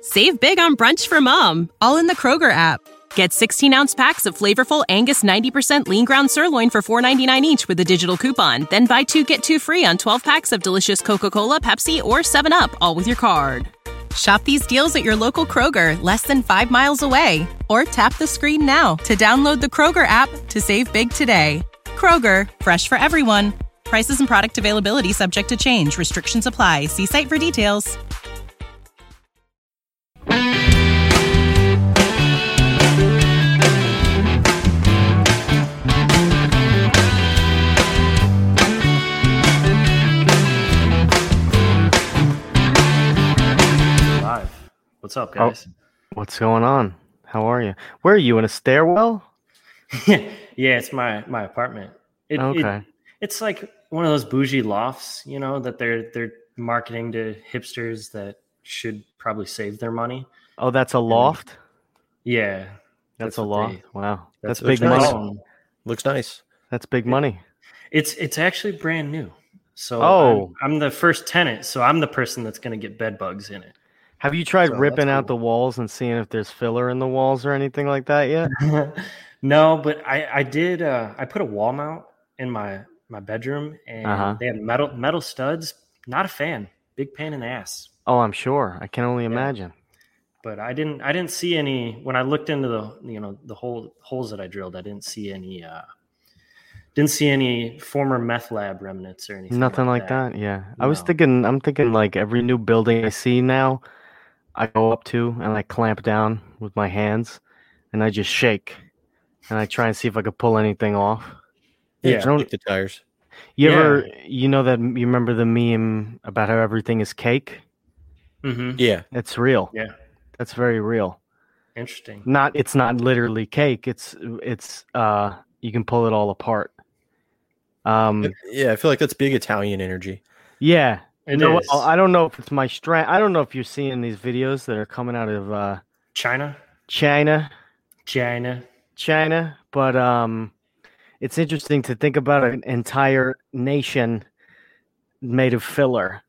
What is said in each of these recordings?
Save big on brunch for mom, all in the Kroger app. Get 16-ounce packs of flavorful Angus 90% lean ground sirloin for $4.99 each with a digital coupon. Then buy 2, get 2 free on 12 packs of delicious Coca-Cola, Pepsi, or 7-Up, all with your card. Shop these deals at your local Kroger, less than 5 miles away. Or tap the screen now to download the Kroger app to save big today. Kroger, fresh for everyone. Prices and product availability subject to change. Restrictions apply. See site for details. What's up, guys? Oh, what's going on? How are you? Where are you, in a stairwell? Yeah, it's my apartment. Okay. It's like one of those bougie lofts, you know, that they're marketing to hipsters that should probably save their money. Oh, that's a loft? Yeah. That's a loft? Wow. That's big money. Looks nice. That's big money. It's actually brand new. So I'm the first tenant, so I'm the person that's going to get bed bugs in it. Have you tried ripping out the walls and seeing if there's filler in the walls or anything like that yet? No, but I did. I put a wall mount in my bedroom, and they had metal studs. Not a fan. Big pain in the ass. Oh, I'm sure. I can only imagine. But I didn't see any when I looked into the holes that I drilled. I didn't see any. Didn't see any former meth lab remnants or anything. Nothing like that. Yeah, no. I'm thinking like every new building I see now, I go up to and I clamp down with my hands, and I just shake, and I try and see if I could pull anything off. Yeah, kick the tires. You remember the meme about how everything is cake? Mm-hmm. Yeah, it's real. Yeah, that's very real. Interesting. It's not literally cake. It's you can pull it all apart. I feel like that's big Italian energy. Yeah. It is. I don't know if it's my strength. I don't know if you're seeing these videos that are coming out of China, but it's interesting to think about an entire nation made of filler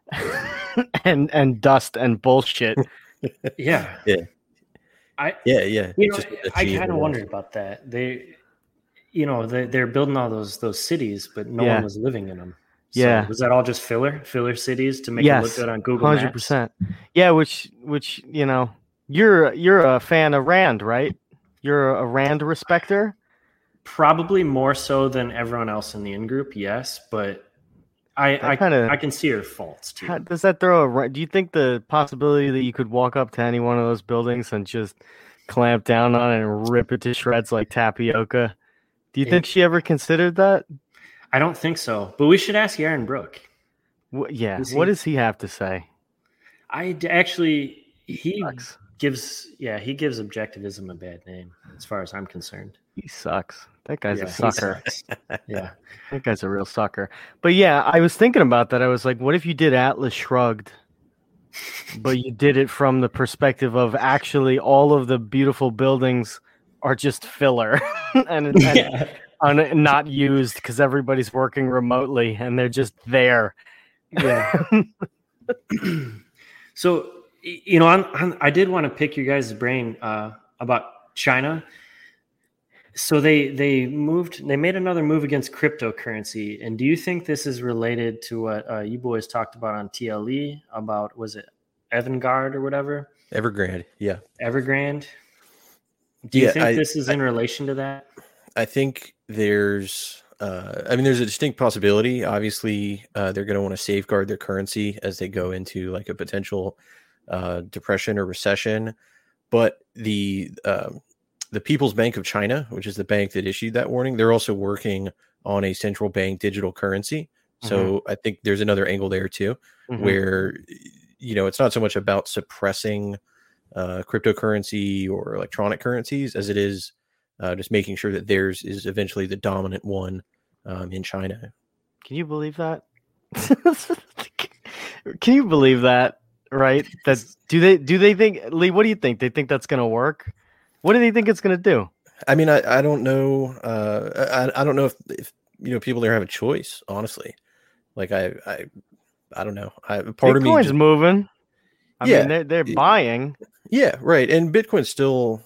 and dust and bullshit. Yeah. I kind of wondered about that. They're building all those cities, but no one was living in them. So was that all just filler cities to make it look good on Google 100%. Maps? Yeah, which you're a fan of Rand, right? You're a Rand respecter? Probably more so than everyone else in the in-group, yes, but I can see her faults too. Does that do you think the possibility that you could walk up to any one of those buildings and just clamp down on it and rip it to shreds like tapioca? Do you think she ever considered that? I don't think so, but we should ask Aaron Brook. What does he have to say? He gives objectivism a bad name as far as I'm concerned. He sucks. That guy's a sucker. Yeah. That guy's a real sucker. But yeah, I was thinking about that. I was like, what if you did Atlas Shrugged, but you did it from the perspective of actually all of the beautiful buildings are just filler and not used because everybody's working remotely and they're just there. Yeah. So, I did want to pick your guys' brain about China. So they made another move against cryptocurrency. And do you think this is related to what you boys talked about on TLE about, was it Evangard or whatever? Evergrande. Yeah. Evergrande. Do you think this is in relation to that? I think there's a distinct possibility. Obviously, they're going to want to safeguard their currency as they go into like a potential depression or recession. But the People's Bank of China, which is the bank that issued that warning, they're also working on a central bank digital currency. So I think there's another angle there too, where it's not so much about suppressing cryptocurrency or electronic currencies as it is just making sure that theirs is eventually the dominant one in China. Can you believe that? Can you believe that? Right? That do they think, Lee? What do you think? They think that's going to work? What do they think it's going to do? I mean, I don't know. I don't know if people there have a choice. Honestly, like I don't know. Part of me Bitcoin's moving. I mean, they're buying. Yeah, right. And Bitcoin's still,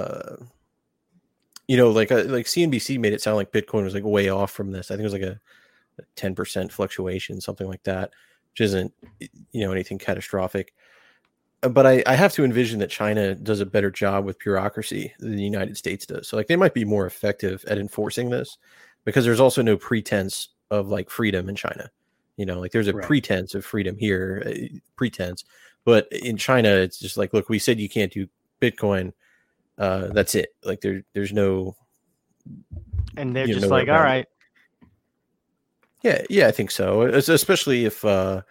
like CNBC made it sound like Bitcoin was like way off from this. I think it was like a 10% fluctuation, something like that, which isn't, anything catastrophic. But I have to envision that China does a better job with bureaucracy than the United States does. So like they might be more effective at enforcing this because there's also no pretense of like freedom in China. Like there's a pretense of freedom here, pretense. But in China, it's just like, look, we said you can't do Bitcoin. That's it. Like there's no. And they're just like, all right. Yeah, I think so. Especially if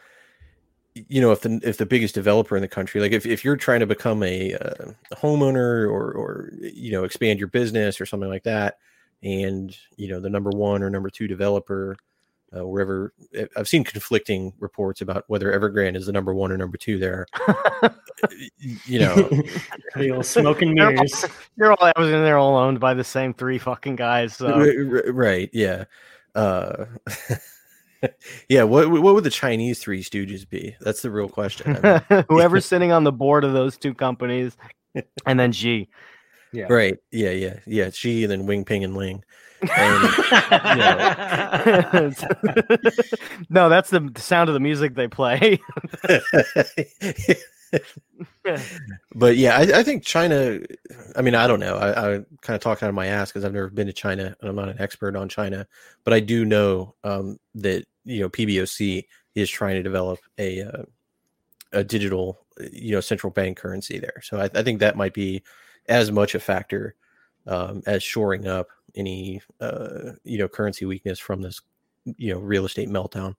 if the biggest developer in the country, like if you're trying to become a homeowner or expand your business or something like that, and the number one or number two developer, wherever, I've seen conflicting reports about whether Evergrande is the number one or number two there. The old smoke and mirrors. They're all owned by the same three fucking guys. So. Right. Yeah. Yeah, what would the Chinese Three Stooges be? That's the real question. I mean, whoever's sitting on the board of those two companies, and then Xi. Yeah. Right. Yeah. Xi and then Wing, Ping, and Ling. And, no, that's the sound of the music they play. But yeah, I think China. I mean, I don't know. I kind of talk out of my ass because I've never been to China and I'm not an expert on China. But I do know that PBOC is trying to develop a digital central bank currency there. So I think that might be as much a factor as shoring up any currency weakness from this real estate meltdown.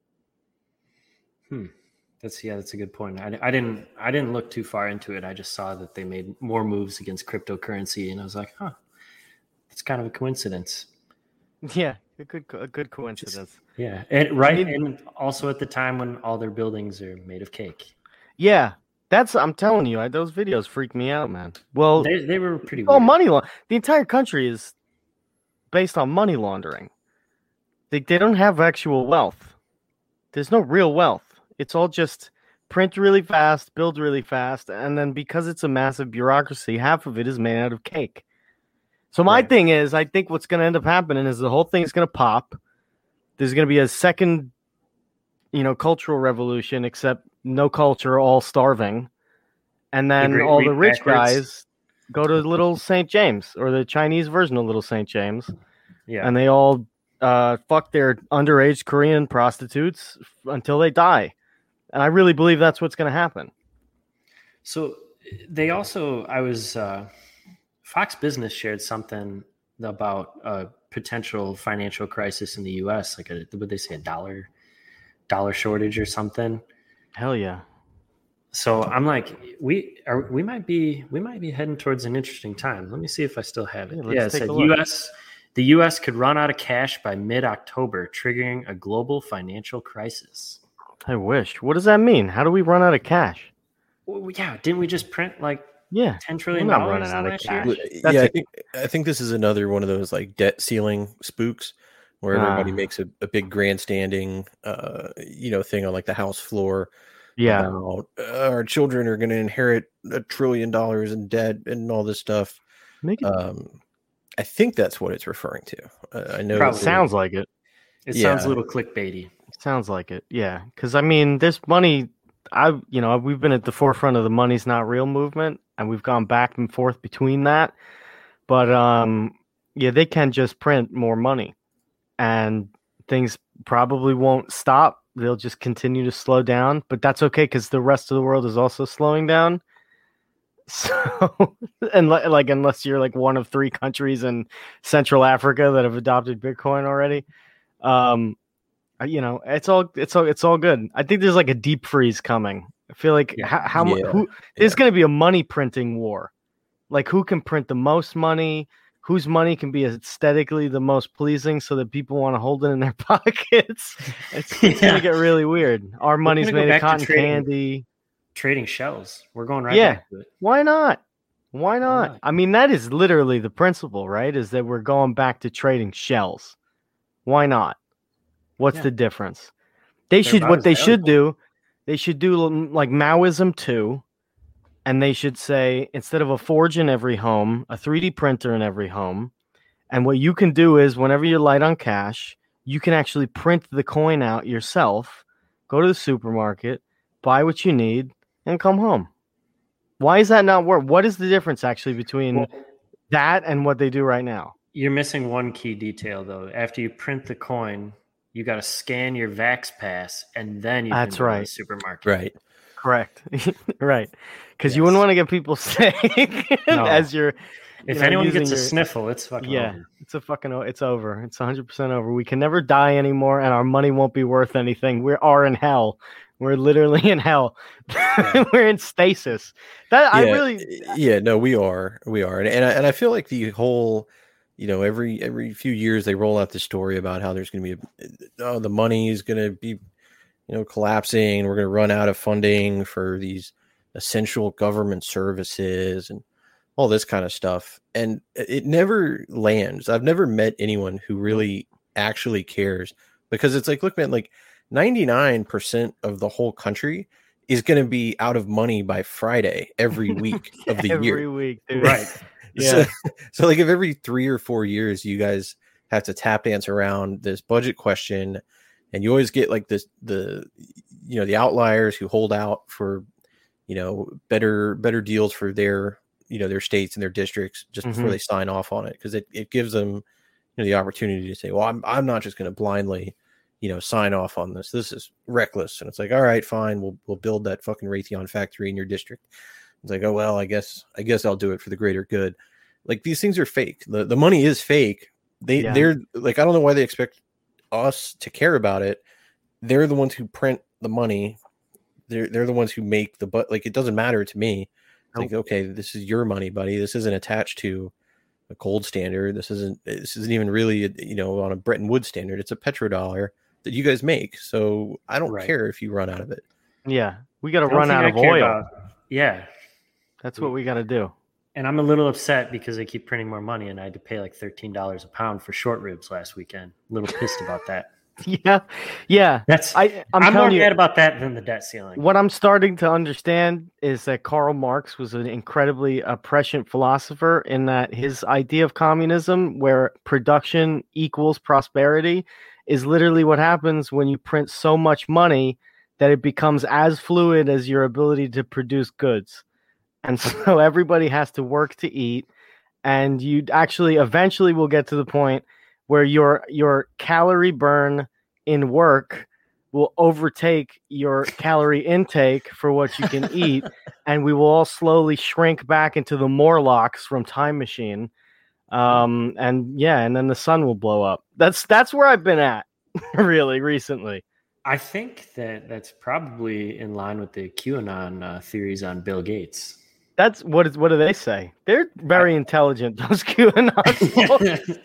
That's a good point. I didn't look too far into it. I just saw that they made more moves against cryptocurrency, and I was like, that's kind of a coincidence. Yeah, a good coincidence. And also at the time when all their buildings are made of cake. Yeah, I'm telling you, those videos freaked me out, man. Well, they were pretty. Oh, the entire country is based on money laundering. They don't have actual wealth. There's no real wealth. It's all just print really fast, build really fast, and then because it's a massive bureaucracy, half of it is made out of cake. So my thing is, I think what's going to end up happening is the whole thing is going to pop. There's going to be a second, cultural revolution, except no culture, all starving. And then all the rich guys go to Little St. James or the Chinese version of Little St. James. Yeah. And they all fuck their underage Korean prostitutes until they die. And I really believe that's what's going to happen. So they also, Fox Business shared something about a potential financial crisis in the U.S., like would they say a dollar shortage or something? Hell yeah. So I'm like, we might be heading towards an interesting time. Let me see if I still have it. Yeah, it said the U.S. could run out of cash by mid-October, triggering a global financial crisis. I wish. What does that mean? How do we run out of cash? Well, yeah, didn't we just print like $10 trillion running out of cash? I think this is another one of those like debt ceiling spooks where everybody makes a big grandstanding thing on like the House floor. Yeah, about, our children are going to inherit $1 trillion in debt and all this stuff. I think that's what it's referring to. I know it sounds like it. It sounds a little clickbaity. Sounds like it, yeah. Because I mean, this money, we've been at the forefront of the money's not real movement, and we've gone back and forth between that. But they can just print more money, and things probably won't stop. They'll just continue to slow down, but that's okay because the rest of the world is also slowing down. So, and unless you're like one of 3 countries in Central Africa that have adopted Bitcoin already, it's all good. I think there's like a deep freeze coming. I feel like there's going to be a money printing war. Like who can print the most money? Whose money can be aesthetically the most pleasing so that people want to hold it in their pockets? It's going to get really weird. Our money's made of cotton candy. Trading shells. We're going back to it. Why not? I mean, that is literally the principle, right? Is that we're going back to trading shells. Why not? What's the difference? What they should do They should do like Maoism 2, and they should say, instead of a forge in every home, a 3D printer in every home. And what you can do is, whenever you're light on cash, you can actually print the coin out yourself, go to the supermarket, buy what you need, and come home. Why is that not work? What is the difference actually between that and what they do right now? You're missing one key detail, though. After you print the coin, you got to scan your Vax Pass, and then you can go to the supermarket. Right. Correct. Right. Because you wouldn't want to get people sick as you're. If anyone gets a sniffle, it's fucking over. It's over. It's 100% over. We can never die anymore, and our money won't be worth anything. We are in hell. We're literally in hell. We're in stasis. We are. And I feel like the whole, every few years they roll out this story about how there's going to be, the money is going to be, collapsing. We're going to run out of funding for these essential government services and all this kind of stuff. And it never lands. I've never met anyone who really actually cares, because it's like, look, man, like 99% of the whole country is going to be out of money by Friday every week of the year. Every week, dude. Right. Yeah. So like if every 3 or 4 years you guys have to tap dance around this budget question, and you always get like the outliers who hold out for, better deals for their states and their districts just before they sign off on it. Because it gives them, the opportunity to say, well, I'm not just going to blindly, sign off on this. This is reckless. And it's like, all right, fine. We'll build that fucking Raytheon factory in your district. It's like, oh, well, I guess I'll do it for the greater good. Like, these things are fake. The money is fake. They're like, I don't know why they expect us to care about it. They're the ones who print the money. They're the ones who make like, it doesn't matter to me. It's like, okay, this is your money, buddy. This isn't attached to a gold standard. This isn't even really, on a Bretton Woods standard. It's a petrodollar that you guys make. So I don't care if you run out of it. Yeah. We got to run out of oil. Yeah. That's what we got to do. And I'm a little upset because they keep printing more money, and I had to pay like $13 a pound for short ribs last weekend. A little pissed about that. Yeah. I'm more mad about that than the debt ceiling. What I'm starting to understand is that Karl Marx was an incredibly prescient philosopher, in that his idea of communism, where production equals prosperity, is literally what happens when you print so much money that it becomes as fluid as your ability to produce goods. And so everybody has to work to eat, and you actually eventually will get to the point where your calorie burn in work will overtake your calorie intake for what you can eat, and we will all slowly shrink back into the Morlocks from Time Machine. And then the sun will blow up. That's where I've been at really recently. I think that's probably in line with the QAnon theories on Bill Gates. That's what do they say? They're very intelligent, those QAnon.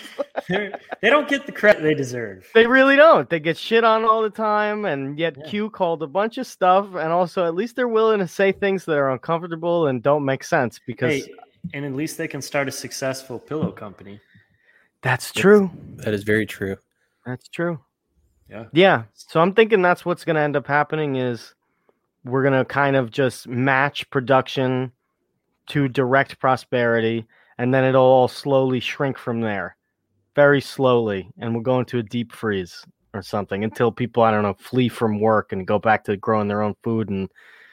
They don't get the credit they deserve. They really don't. They get shit on all the time, and yet Q called a bunch of stuff, and also at least they're willing to say things that are uncomfortable and don't make sense, because and at least they can start a successful pillow company. That's true. That is very true. That's true. Yeah. So I'm thinking that's what's going to end up happening, is we're going to kind of just match production to direct prosperity, and then it'll all slowly shrink from there, very slowly, and we'll go into a deep freeze or something until people, I don't know, flee from work and go back to growing their own food and,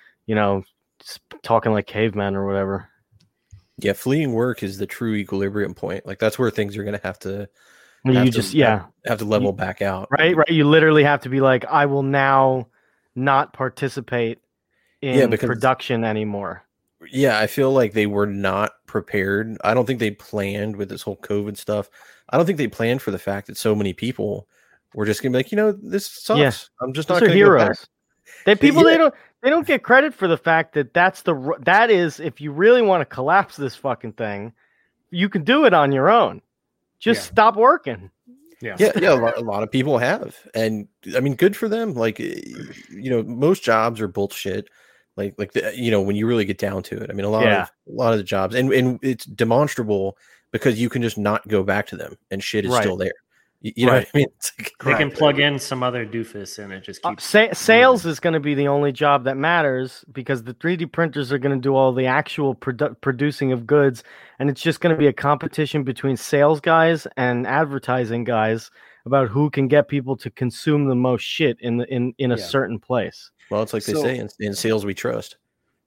talking like cavemen or whatever. Yeah, fleeing work is the true equilibrium point. Like, that's where things are going to have to level back out. Right. You literally have to be like, I will now not participate in production anymore. Yeah, I feel like they were not prepared. I don't think they planned with this whole COVID stuff. I don't think they planned for the fact that so many people were just gonna be like, this sucks. Yeah. I'm just not gonna heroes. They don't get credit for the fact that that is if you really want to collapse this fucking thing, you can do it on your own. Just stop working. Yeah. A lot of people have, and I mean, good for them. Like, most jobs are bullshit. Like when you really get down to it. I mean, a lot of the jobs, and it's demonstrable because you can just not go back to them, and shit is still there. You know what I mean? It's like, They can plug in some other doofus and it just keeps sales is going to be the only job that matters because the 3D printers are going to do all the actual producing of goods, and it's just going to be a competition between sales guys and advertising guys about who can get people to consume the most shit in a certain place. well, it's like they say in sales we trust.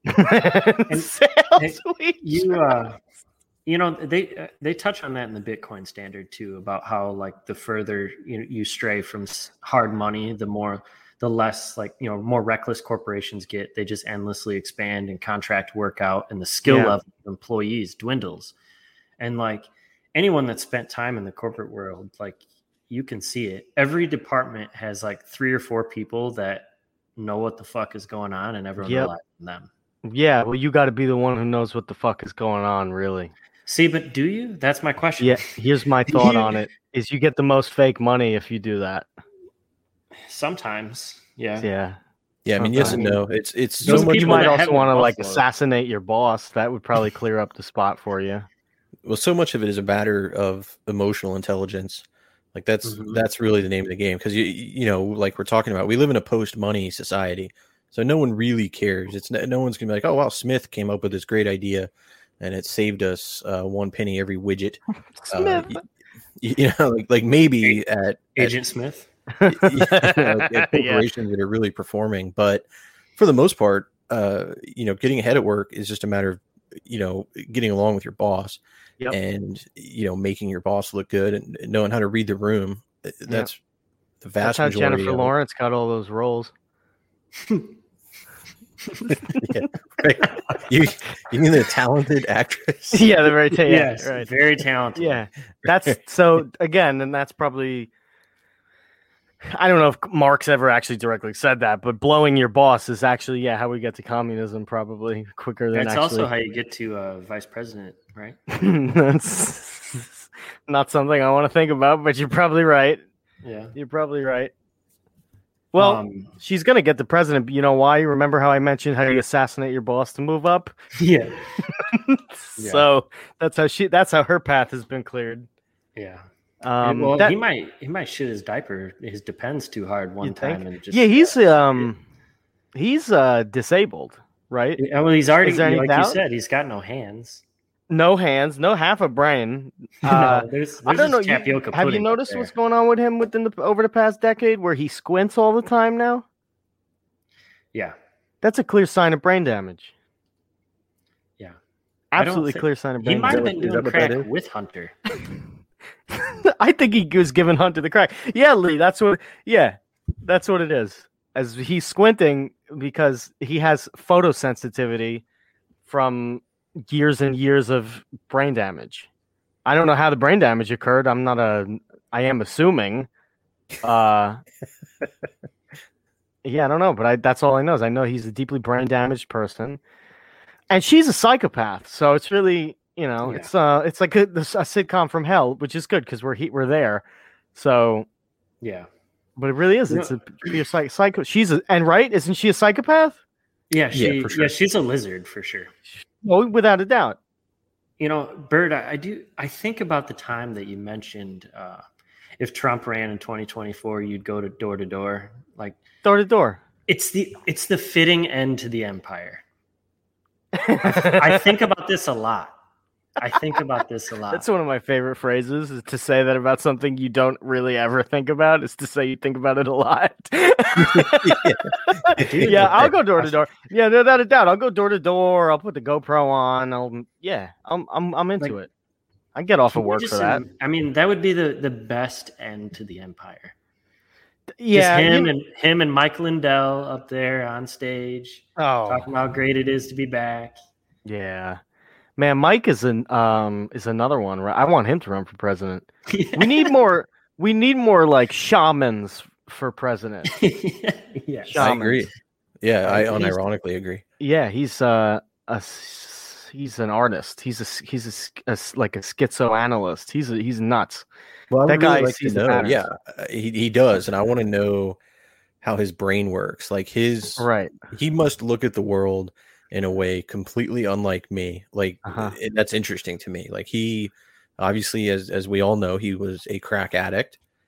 They touch on that in the Bitcoin standard too, about how like the further you stray from hard money, the less more reckless corporations get. They just endlessly expand and contract work out, and the skill level of employees dwindles. And like anyone that's spent time in the corporate world, like you can see it. Every department has like 3 or 4 people that know what the fuck is going on, and everyone relies on them. Yeah, well, you got to be the one who knows what the fuck is going on, really. See, but do you? That's my question. Yeah, here's my thought on it: is you get the most fake money if you do that. Sometimes, yeah. Yeah, I mean, yes and no. It's so much. You might also want to like assassinate your boss. That would probably clear up the spot for you. Well, so much of it is a matter of emotional intelligence. Like that's really the name of the game, because you know, like we're talking about, we live in a post-money society, so no one really cares. It's no one's gonna be like, oh wow, Smith came up with this great idea, and it saved us 1 penny every widget. Smith. Like maybe at Agent Smith. At corporations that are really performing, but for the most part, getting ahead at work is just a matter of getting along with your boss. Yep. And making your boss look good and knowing how to read the room. That's the vast majority. That's how Jennifer Lawrence got all those roles. Yeah, right. You mean the talented actress? Yeah, the very right. Very talented. Yeah, that's so. Again, and that's probably. I don't know if Marx ever actually directly said that, but blowing your boss is actually how we get to communism probably quicker than. That's also how you get to vice president, right? That's not something I want to think about, but you're probably right. Yeah, you're probably right. Well, she's gonna get the president. You know why? Remember how I mentioned how you assassinate your boss to move up? Yeah. So that's how her path has been cleared. Yeah. He might shit his diaper, his Depends too hard one time, and just he's disabled, right? Yeah, well, he's already you said, he's got no hands, no half a brain. There's I don't know. Have you noticed what's going on with him over the past decade, where he squints all the time now? Yeah, that's a clear sign of brain damage. Yeah, absolutely clear sign of brain damage. He might have been doing crack with Hunter. I think he was giving Hunter the crack. Yeah, Lee, that's what it is. As he's squinting because he has photosensitivity from years and years of brain damage. I don't know how the brain damage occurred. I am assuming. I don't know, but that's all I know. I know he's a deeply brain damaged person, and she's a psychopath. So it's really. It's like a sitcom from hell, which is good because we're there. So yeah, but it really is. It's a psycho. Isn't she a psychopath? Yeah, for sure. Yeah, she's a lizard for sure. Oh, without a doubt. Bert, I think about the time that you mentioned. If Trump ran in 2024, you'd go to door, like door to door. It's the fitting end to the empire. I think about this a lot. That's one of my favorite phrases, is to say that about something you don't really ever think about, is to say you think about it a lot. Yeah, I'll go door to door. Yeah, no, without a doubt. I'll go door to door. I'll put the GoPro on. I'm into it. I get off of work for that. I mean, that would be the best end to the empire. Yeah, just him and Mike Lindell up there on stage, talking about how great it is to be back. Yeah. Man, Mike is another one, right? I want him to run for president. Yeah. We need more like shamans for president. Yeah, I agree. Yeah, I unironically agree. Yeah, he's an artist. He's like a schizoanalyst. He's nuts. Well, that guy sees the patterns. Yeah, he does, and I want to know how his brain works. Like he must look at the world in a way completely unlike me. Like that's interesting to me. Like he obviously, as we all know, he was a crack addict.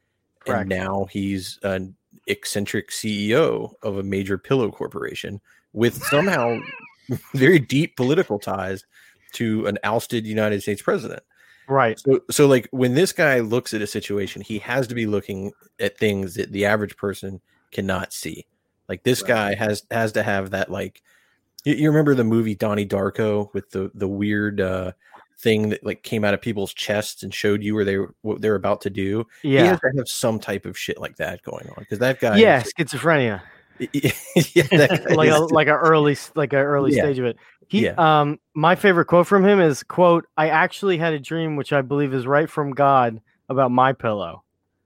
Correct. And now he's an eccentric CEO of a major pillow corporation with somehow very deep political ties to an ousted United States president. Right. So like when this guy looks at a situation, he has to be looking at things that the average person cannot see. Like this guy has to have that, like, you remember the movie Donnie Darko with the weird thing that like came out of people's chests and showed you what they're about to do. Yeah. He has to have some type of shit like that going on, because that guy, schizophrenia. that guy like an early stage of it. My favorite quote from him is, quote, "I actually had a dream which I believe is right from God about my pillow."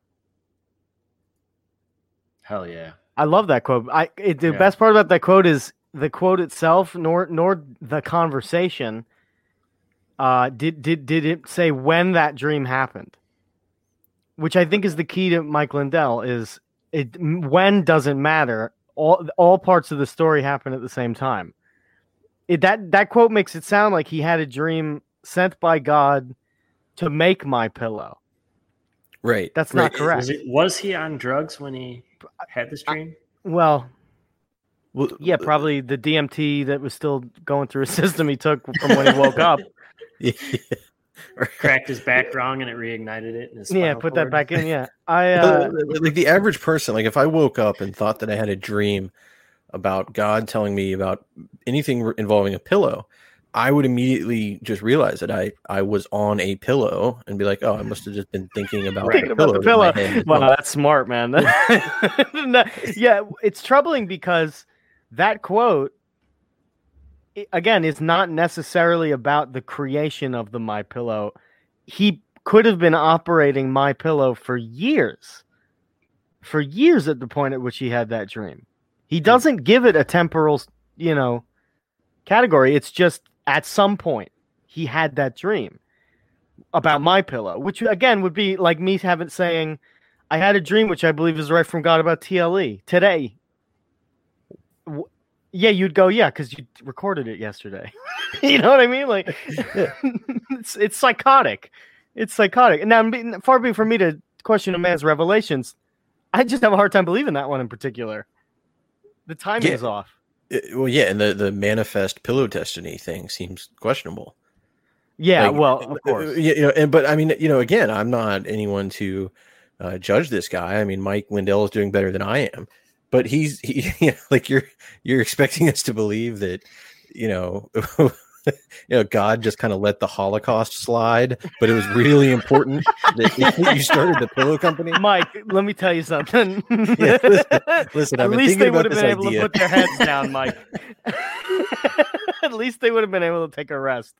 Hell yeah. I love that quote. The best part about that quote is the quote itself, nor the conversation. Did it say when that dream happened? Which I think is the key to Mike Lindell. Is when doesn't matter. All parts of the story happen at the same time. That quote makes it sound like he had a dream sent by God to make my pillow. Right. That's not correct. Was he on drugs when he had this dream? Well, yeah, probably the DMT that was still going through his system he took from when he woke up. Cracked his back wrong and it reignited it. In his put that back in. Yeah, like the average person, like if I woke up and thought that I had a dream about God telling me about anything involving a pillow, I would immediately just realize that I was on a pillow and be like, oh, I must have just been thinking about the pillow. Wow, that's smart, man. Yeah, it's troubling because that quote, again, is not necessarily about the creation of the MyPillow. He could have been operating MyPillow for years at the point at which he had that dream. He doesn't give it a temporal, category. It's just at some point he had that dream about MyPillow, which again would be like me saying, I had a dream which I believe is right from God about TLE today. Yeah, you'd go, yeah, because you recorded it yesterday. You know what I mean? Like, it's psychotic. It's psychotic. And now, far be it from me to question a man's revelations. I just have a hard time believing that one in particular. The timing is off. Well, yeah, and the manifest pillow destiny thing seems questionable. Yeah, well, of course. But I mean, again, I'm not anyone to judge this guy. I mean, Mike Lindell is doing better than I am. But he's like you're expecting us to believe that, God just kind of let the Holocaust slide, but it was really important that you started the pillow company. Mike, let me tell you something. Listen, at least they would have been able to put their heads down, Mike. At least they would have been able to take a rest.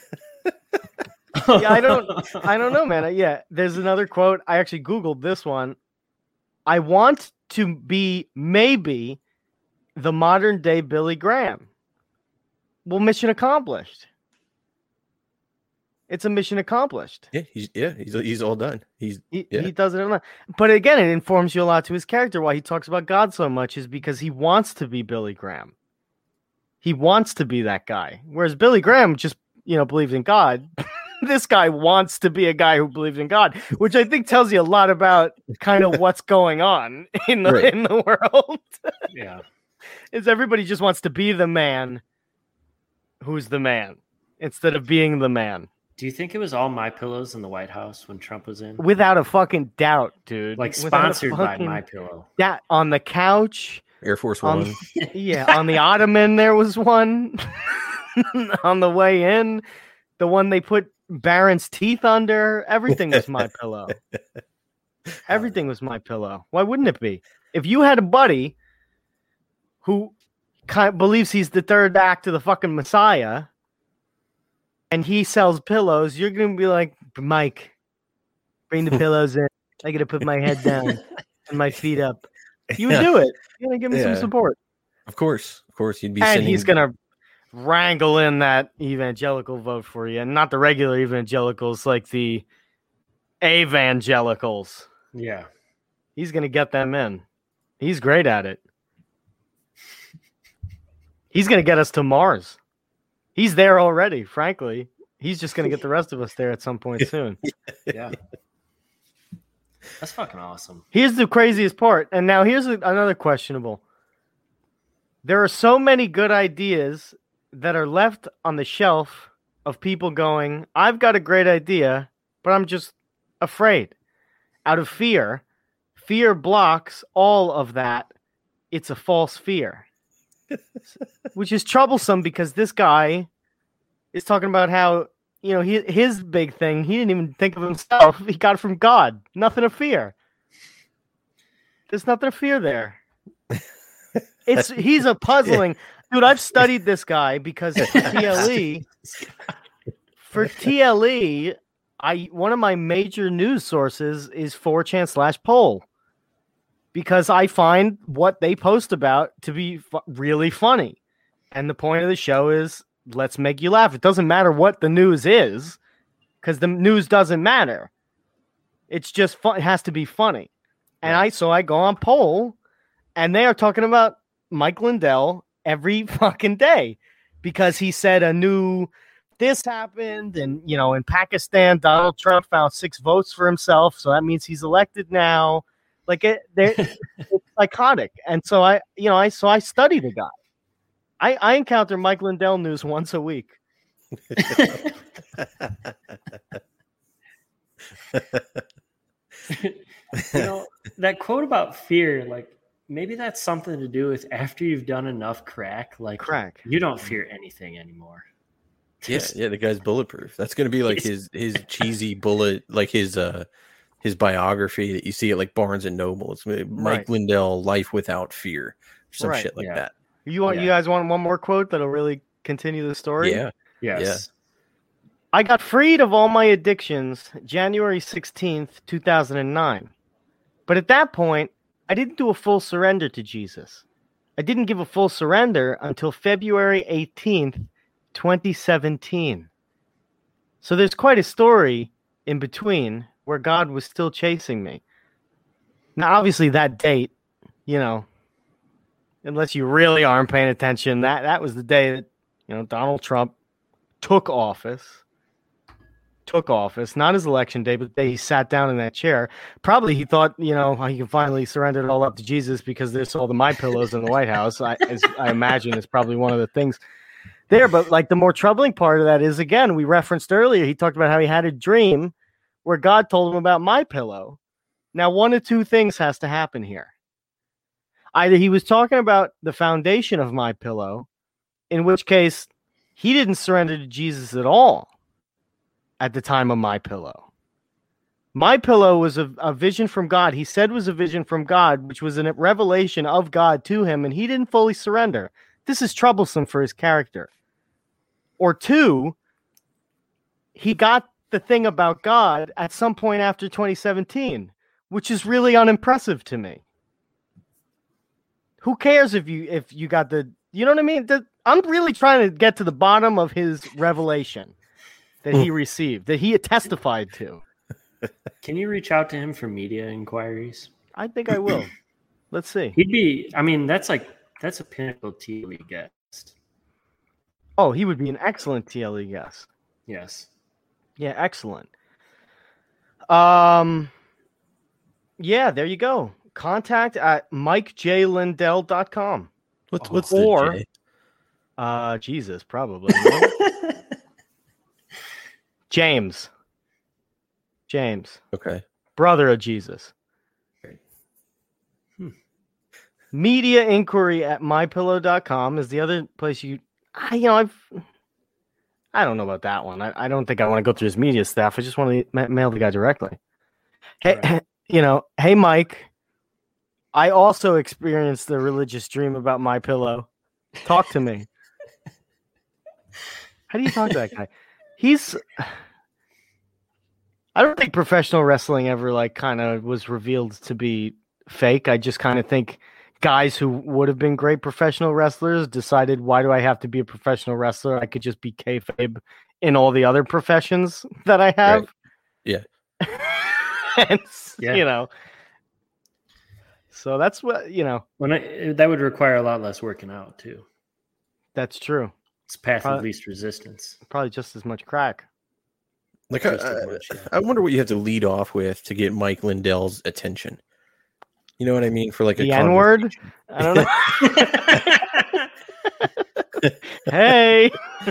Yeah, I don't know, man. Yeah, there's another quote. I actually Googled this one. I want to be maybe the modern day Billy Graham. Well, mission accomplished. It's a mission accomplished. Yeah, he's all done. He does it a lot. But again, it informs you a lot to his character. Why he talks about God so much is because he wants to be Billy Graham. He wants to be that guy. Whereas Billy Graham just, believes in God. This guy wants to be a guy who believes in God, which I think tells you a lot about kind of what's going on in the world. Yeah. Is everybody just wants to be the man who's the man instead of being the man. Do you think it was all MyPillows in the White House when Trump was in? Without a fucking doubt, dude. Like sponsored by MyPillow. Yeah, on the couch. Air Force One. On the ottoman there was one. On the way in, the one they put Barron's teeth under, everything was MyPillow. Everything was MyPillow. Why wouldn't it be? If you had a buddy who kind of believes he's the third act of the fucking Messiah and he sells pillows, you're going to be like, Mike, bring the pillows in. I got to put my head down and my feet up. You would do it. You're going to give me some support. Of course. You'd be and he's going to wrangle in that evangelical vote for you, and not the regular evangelicals, like the evangelicals. Yeah. He's going to get them in. He's great at it. He's going to get us to Mars. He's there already, frankly. He's just going to get the rest of us there at some point soon. Yeah. That's fucking awesome. Here's the craziest part. And now here's another questionable. There are so many good ideas that are left on the shelf of people going, I've got a great idea, but I'm just afraid. Out of fear. Fear blocks all of that. It's a false fear. Which is troublesome because this guy is talking about how, his big thing, he didn't even think of himself. He got it from God. Nothing to fear. There's nothing to fear there. He's a puzzling dude. I've studied this guy because for TLE, one of my major news sources is 4chan/poll because I find what they post about to be really funny. And the point of the show is let's make you laugh. It doesn't matter what the news is because the news doesn't matter. It's just fun. It has to be funny. And so I go on poll and they are talking about Mike Lindell every fucking day because he said this happened and, in Pakistan, Donald Trump found 6 votes for himself. So that means he's elected now. Like it's psychotic. And so I study the guy. I encounter Mike Lindell news once a week. That quote about fear, like maybe that's something to do with after you've done enough crack, you don't fear anything anymore. Yeah, the guy's bulletproof. That's going to be like his cheesy bullet, like his biography that you see at like Barnes and Noble. It's Mike Lindell, Life Without Fear, some shit like that. You guys want one more quote that'll really continue the story? Yeah. Yes. Yeah. I got freed of all my addictions January 16th, 2009. But at that point, I didn't do a full surrender to Jesus. I didn't give a full surrender until February 18th, 2017. So there's quite a story in between where God was still chasing me. Now, obviously, that date, unless you really aren't paying attention, that was the day that, Donald Trump took office, not his election day, but the day he sat down in that chair. Probably he thought, he can finally surrender it all up to Jesus because there's all the MyPillows in the White House. I imagine it's probably one of the things there. But like the more troubling part of that is, again, we referenced earlier, he talked about how he had a dream where God told him about MyPillow. Now, one of two things has to happen here. Either he was talking about the foundation of MyPillow, in which case he didn't surrender to Jesus at all at the time of MyPillow. MyPillow was a vision from God. He said was a vision from God, which was a revelation of God to him, and he didn't fully surrender. This is troublesome for his character. Or two, he got the thing about God at some point after 2017, which is really unimpressive to me. Who cares if you got the, you know what I mean? I'm really trying to get to the bottom of his revelation that he received, that he testified to. Can you reach out to him for media inquiries? I think I will. Let's see. He'd be, that's a pinnacle TLE guest. Oh, he would be an excellent TLE guest. Yes. Yeah, excellent. Yeah, there you go. Contact at MikeJLindell.com. What's or the J? Jesus, probably. James. Okay. Brother of Jesus. Media inquiry at MyPillow.com is the other place I don't know about that one. I don't think I want to go through his media stuff. I just want to mail the guy directly. Hey, right. Hey, Mike, I also experienced the religious dream about MyPillow. Talk to me. How do you talk to that guy? I don't think professional wrestling ever kind of was revealed to be fake. I just kind of think guys who would have been great professional wrestlers decided, why do I have to be a professional wrestler? I could just be kayfabe in all the other professions that I have. Right. Yeah. And, so that's what, that would require a lot less working out too. That's true. It's path of least resistance. Probably just as much crack. Like, twisted much. Yeah. I wonder what you have to lead off with to get Mike Lindell's attention. You know what I mean? For like The a N-word? I don't know. Hey.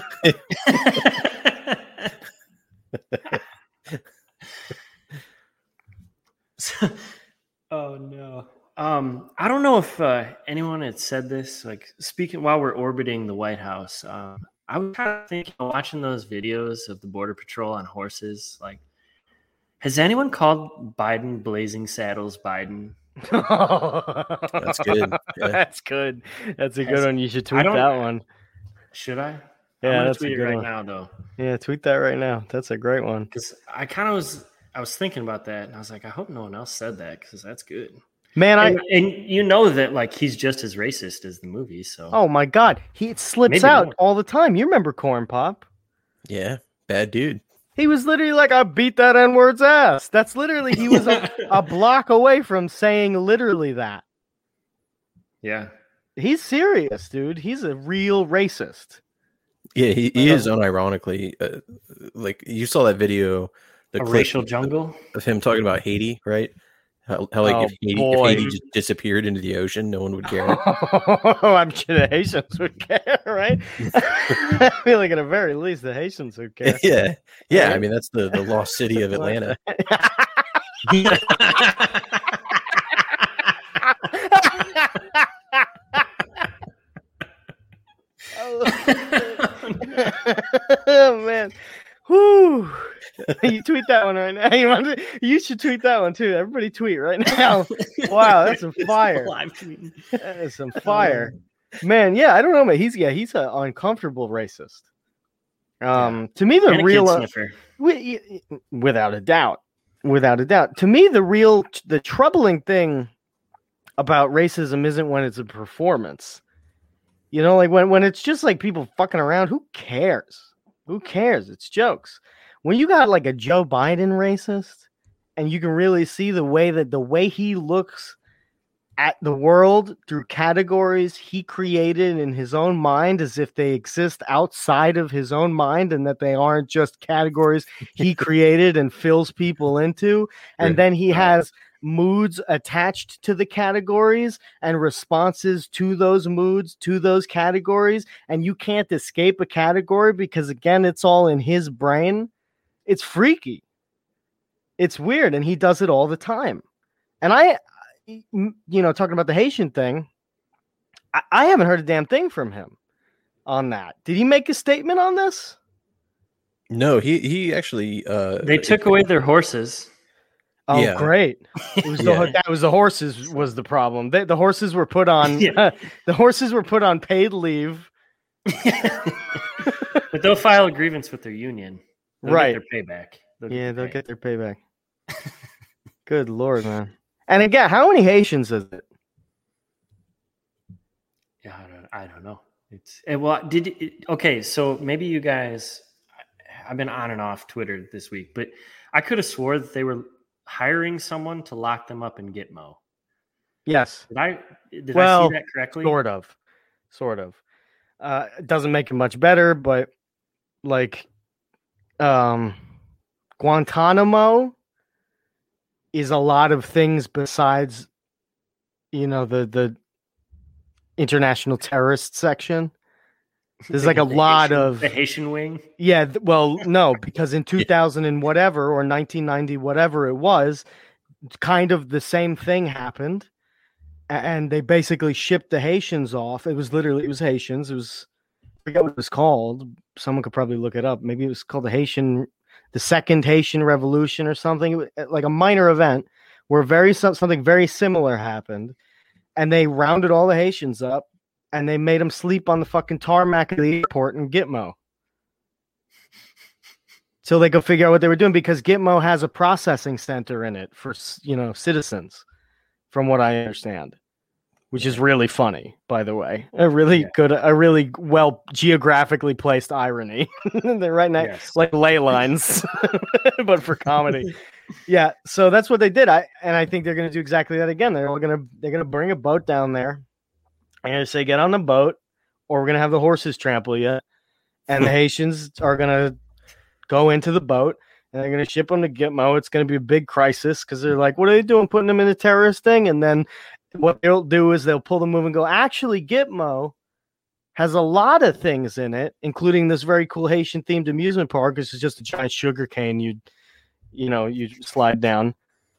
Oh no. I don't know if anyone had said this. Like speaking while we're orbiting the White House, I was kind of thinking, watching those videos of the Border Patrol on horses. Like, has anyone called Biden Blazing Saddles Biden? That's good. Yeah. That's good. That's a good one. You should tweet that one. Should I? Yeah, I'm gonna that's tweet a it good right one. now, though. Yeah, tweet that right now. That's a great one. Because I was thinking about that, and I was like, I hope no one else said that because that's good. Man, and you know that like he's just as racist as the movie. So oh my god, he slips Maybe out more. all the time. You remember Corn Pop? Yeah, bad dude. He was literally like, I beat that N-word's ass. That's literally, he was a block away from saying literally that. Yeah. He's serious, dude. He's a real racist. Yeah, he is unironically. Like, you saw that video, the clip racial jungle of him talking about Haiti, right? How like if Haiti just disappeared into the ocean, no one would care. I'm sure the Haitians would care, right? I feel like at the very least the Haitians would care. Yeah. Yeah, I mean that's the lost city of Atlanta. Oh man. Whew. You tweet that one right now. You should tweet that one too. Everybody tweet right now. Wow, that's some fire. That is some fire. Man, yeah, I don't know, man. He's an uncomfortable racist. To me, the real without a doubt. To me, the troubling thing about racism isn't when it's a performance. You know, like when it's just like people fucking around, who cares? Who cares? It's jokes. When you got like a Joe Biden racist and you can really see the way he looks at the world through categories he created in his own mind as if they exist outside of his own mind and that they aren't just categories he created and fills people into. And then he has moods attached to the categories and responses to those moods, to those categories. And you can't escape a category because, again, it's all in his brain. It's freaky. It's weird. And he does it all the time. And talking about the Haitian thing, I haven't heard a damn thing from him on that. Did he make a statement on this? No, he actually they took away their horses. Oh, yeah. Great! It was that was the horses was the problem. The horses were put on the horses were put on paid leave. But they'll file a grievance with their union. They'll right. Get their payback. They'll get their payback. Good Lord, man. And again, how many Haitians is it? Yeah, I don't know. Okay, so maybe you guys, I've been on and off Twitter this week, but I could have swore that they were hiring someone to lock them up in Gitmo. Yes. Did I see that correctly? Sort of. It doesn't make it much better, but like Guantanamo is a lot of things besides, the international terrorist section. There's like a lot of the Haitian wing. Yeah, well, no, because in 2000 and whatever, or 1990, whatever it was, kind of the same thing happened, and they basically shipped the Haitians off. It was Haitians. I forget what it was called. Someone could probably look it up. Maybe it was called the Second Haitian Revolution or something. It was like a minor event where something very similar happened, and they rounded all the Haitians up. And they made them sleep on the fucking tarmac of the airport in Gitmo. So they could figure out what they were doing, because Gitmo has a processing center in it for, citizens, from what I understand, which is really funny, by the way. A really well geographically placed irony. They're right now, like ley lines, but for comedy. Yeah, so that's what they did. I think they're going to do exactly that again. They're going to bring a boat down there. I'm going to say, get on the boat, or we're going to have the horses trample you. And the Haitians are going to go into the boat, and they're going to ship them to Gitmo. It's going to be a big crisis because they're like, what are they doing? Putting them in a terrorist thing? And then what they'll do is they'll pull the move and go, actually, Gitmo has a lot of things in it, including this very cool Haitian-themed amusement park. This is just a giant sugar cane you slide down.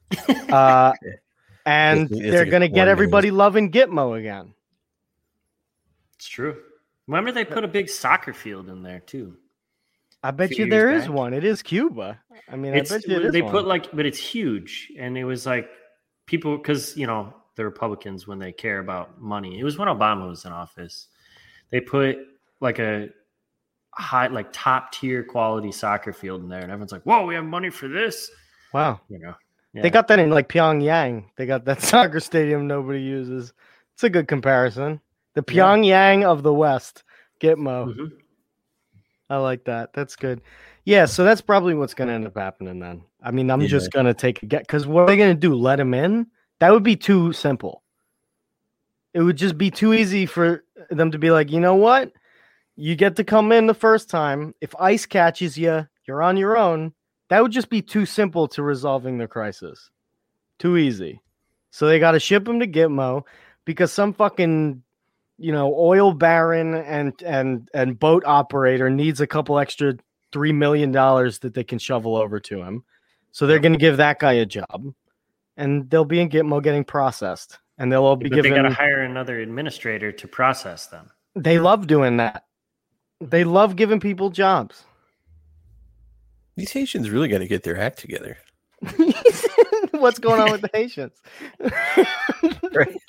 And they're going to get everybody loving Gitmo again. It's true. Remember they put a big soccer field in there, too. I bet you there is one. It is Cuba. I mean, I bet you they put but it's huge. And it was like people, because, the Republicans, when they care about money, it was when Obama was in office. They put like a high, like top tier quality soccer field in there. And everyone's like, whoa, we have money for this. Wow. Yeah. They got that in like Pyongyang. They got that soccer stadium nobody uses. It's a good comparison. The Pyongyang of the West. Gitmo. Mm-hmm. I like that. That's good. Yeah, so that's probably what's going to end up happening then. I mean, I'm just going to take a guess. Because what are they going to do? Let him in? That would be too simple. It would just be too easy for them to be like, you know what? You get to come in the first time. If ICE catches you, you're on your own. That would just be too simple to resolving the crisis. Too easy. So they got to ship him to Gitmo because some fucking, oil baron and boat operator needs a couple extra $3 million that they can shovel over to him. So they're going to give that guy a job, and they'll be in Gitmo getting processed, and they'll all be given. They got to hire another administrator to process them. They love doing that. They love giving people jobs. These Haitians really got to get their act together. What's going on with the Haitians? Right.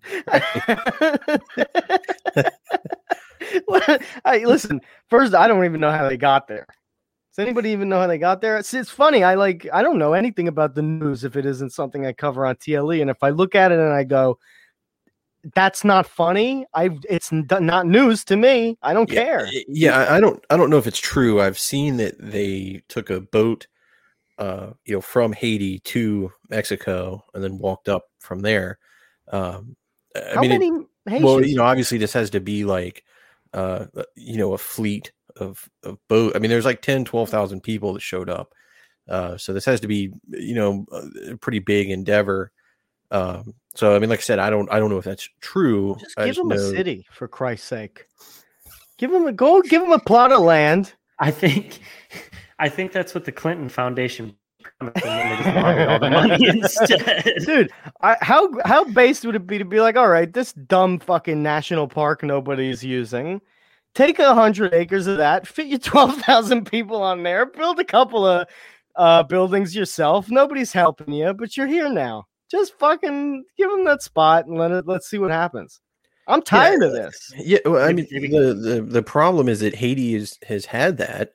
Listen, first, I don't even know how they got there. Does anybody even know how they got there? It's funny. I don't know anything about the news if it isn't something I cover on TLE. And if I look at it and I go, that's not funny, it's not news to me. I don't care. Yeah, I don't know if it's true. I've seen that they took a boat, from Haiti to Mexico and then walked up from there. How many Haitians? Well, obviously this has to be like, a fleet of boat. I mean, there's like 12,000 people that showed up. So this has to be, a pretty big endeavor. So, I mean, like I said, I don't know if that's true. Just give them a city, for Christ's sake. Give them a plot of land. I think that's what the Clinton Foundation promised, and they just wanted all the money instead. Dude, how based would it be to be like, all right, this dumb fucking national park nobody's using, take 100 acres of that, fit your 12,000 people on there, build a couple of buildings yourself. Nobody's helping you, but you're here now. Just fucking give them that spot and let's see what happens. I'm tired of this. Yeah, well, I mean, the problem is that Haiti has had that,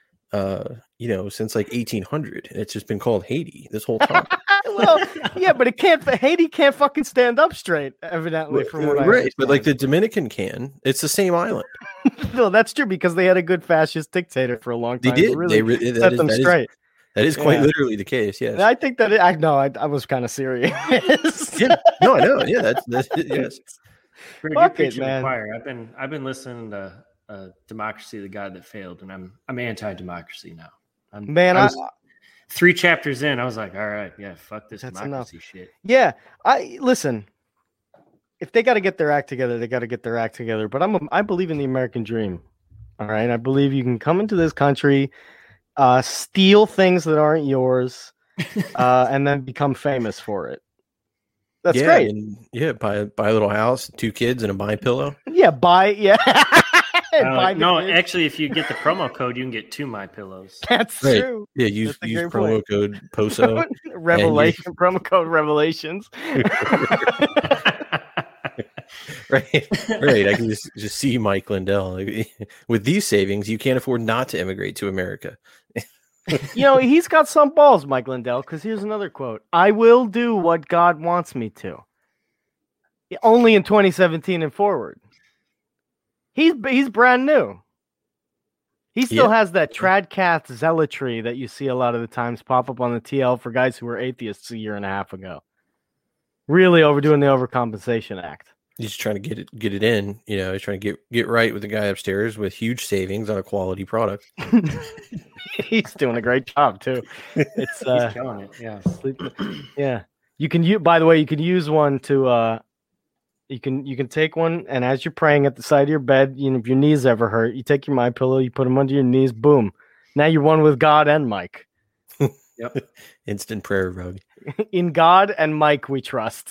since like 1800. It's just been called Haiti this whole time. Well, yeah, but Haiti can't fucking stand up straight, evidently, from what I understand. But like the Dominican can. It's the same island. No, that's true because they had a good fascist dictator for a long time. They did. Really set them straight. That is quite literally the case. Yes, I think that I was kind of serious. Yeah, no, I know. Yeah, that's yes. Fuck it, man. I've been listening to Democracy: The God That Failed, and I'm anti-democracy now. I 3 chapters in, I was like, all right, yeah, fuck this democracy shit. Yeah, listen. If they got to get their act together, they got to get their act together. But I believe in the American dream. All right, I believe you can come into this country, steal things that aren't yours, and then become famous for it. That's great. And, buy a little house, 2 kids, and a MyPillow. Yeah, no, actually, if you get the promo code, you can get 2 MyPillows. That's true. Yeah, use promo code POSO. Revelation, promo code Revelations. Right. I can just see Mike Lindell. With these savings, you can't afford not to immigrate to America. He's got some balls, Mike Lindell, because here's another quote. I will do what God wants me to. Only in 2017 and forward. He's brand new. He still has that tradcath zealotry that you see a lot of the times pop up on the TL for guys who were atheists a year and a half ago. Really overdoing the overcompensation act. He's trying to get it in. He's trying to get right with the guy upstairs with huge savings on a quality product. He's doing a great job too. It's He's killing it. Yeah. Yeah. By the way, you can use one to you can take one, and as you're praying at the side of your bed, if your knees ever hurt, you take your MyPillow, you put them under your knees, boom. Now you're one with God and Mike. Yep. Instant prayer rug. In God and Mike we trust.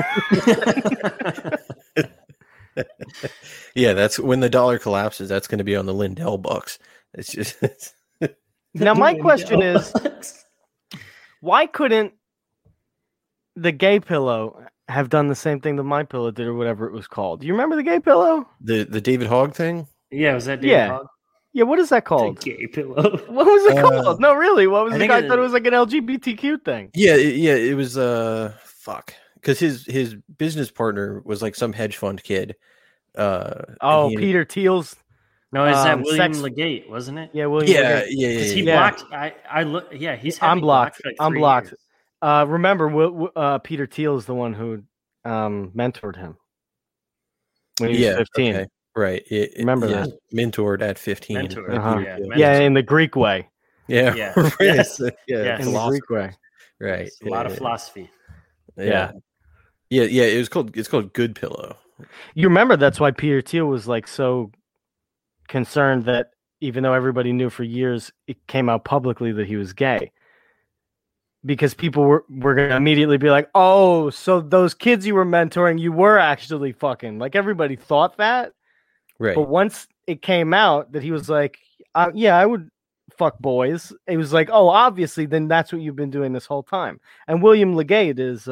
Yeah, that's when the dollar collapses. That's going to be on the Lindell bucks. It's just Now my question is, why couldn't the gay pillow have done the same thing that MyPillow did, or whatever it was called? Do you remember the gay pillow? the David Hogg thing. Yeah, was that David Hogg? Yeah, what is that called? The gay pillow. What was it called? No, really, what was I the think guy thought it was like an LGBTQ thing? Yeah, it was fuck, because his business partner was like some hedge fund kid. Peter Thiel's. No, is that William sex... Legate, wasn't it? Yeah, William. Yeah, Legate. yeah. He blocked. I look. Yeah, he's. I'm blocked. For like I'm 3 blocked. years. Remember, Peter Thiel is the one who mentored him when he was 15. Okay. Right. Remember that? Mentored at 15. Yeah, in the Greek way. Yeah. Yeah. Right. Yes. Yeah. In the Greek way. Right. It's a lot of philosophy. Yeah. It's called Good Pillow. You remember that's why Peter Thiel was like so concerned that even though everybody knew for years, it came out publicly that he was gay. Because people were going to immediately be like, oh, so those kids you were mentoring, you were actually fucking. Like everybody thought that. Right. But once it came out that he was like, I would fuck boys. It was like, oh, obviously, then that's what you've been doing this whole time. And William Legate is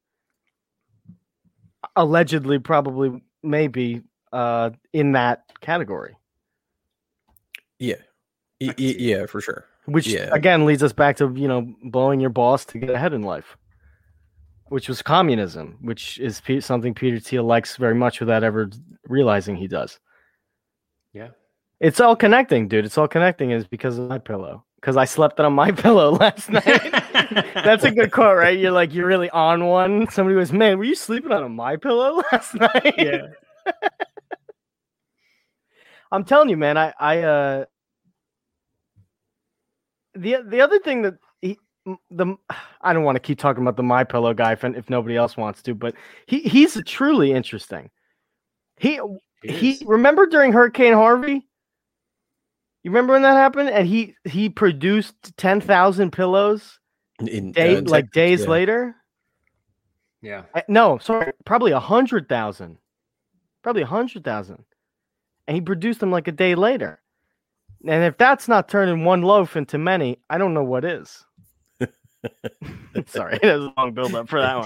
allegedly, probably, maybe in that category. Yeah. Yeah, for sure. Which, again, leads us back to, blowing your boss to get ahead in life, which was communism, which is something Peter Thiel likes very much without ever realizing he does. Yeah. It's all connecting, dude. It's all connecting is because of MyPillow. Because I slept on MyPillow last night. That's a good quote, right? You're like, you're really on one. Somebody was, man, were you sleeping on a MyPillow last night? Yeah. I'm telling you, man, I the other thing that I don't want to keep talking about the MyPillow guy if nobody else wants to, but he's truly interesting. He remember during Hurricane Harvey? You remember when that happened? And he produced 10,000 pillows days later. Yeah. No, sorry, probably 100,000. Probably 100,000. And he produced them like a day later. And if that's not turning one loaf into many, I don't know what is. Sorry, there's a long build up for that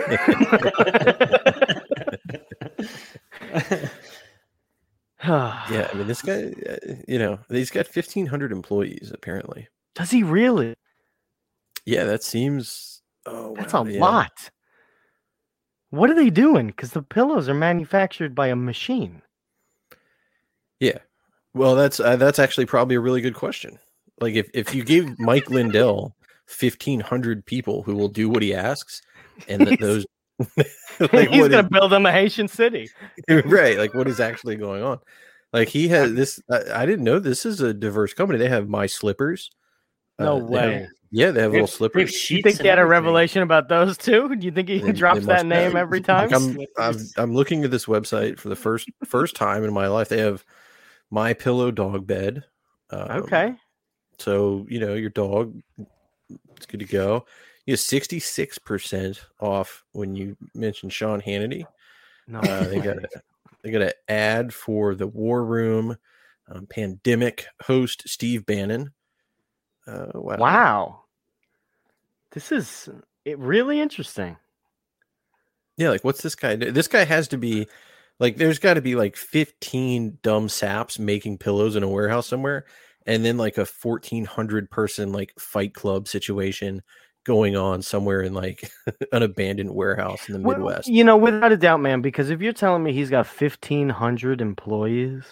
one. Yeah, I mean, this guy, he's got 1,500 employees, apparently. Does he really? Yeah, that seems... that's a lot. What are they doing? Because the pillows are manufactured by a machine. Yeah. Well, that's actually probably a really good question. Like, if you give Mike Lindell 1,500 people who will do what he asks, and those... like, he's going to build them a Haitian city. Right. Like, what is actually going on? Like, he has this... I didn't know this is a diverse company. They have My Slippers. No way. They have little slippers. Do you think he had a revelation about those too? Do you think he drops that name every time? I'm looking at this website for the first time in my life. They have MyPillow dog bed. Okay. So, your dog, it's good to go. You have 66% off when you mention Sean Hannity. No, they got an ad for the War Room pandemic host Steve Bannon. Wow. This is really interesting. Yeah, like what's this guy? This guy has to be like, there's got to be like 15 dumb saps making pillows in a warehouse somewhere, and then like a 1,400 person like fight club situation going on somewhere in like an abandoned warehouse in the Midwest. Without a doubt, man, because if you're telling me he's got 1,500 employees,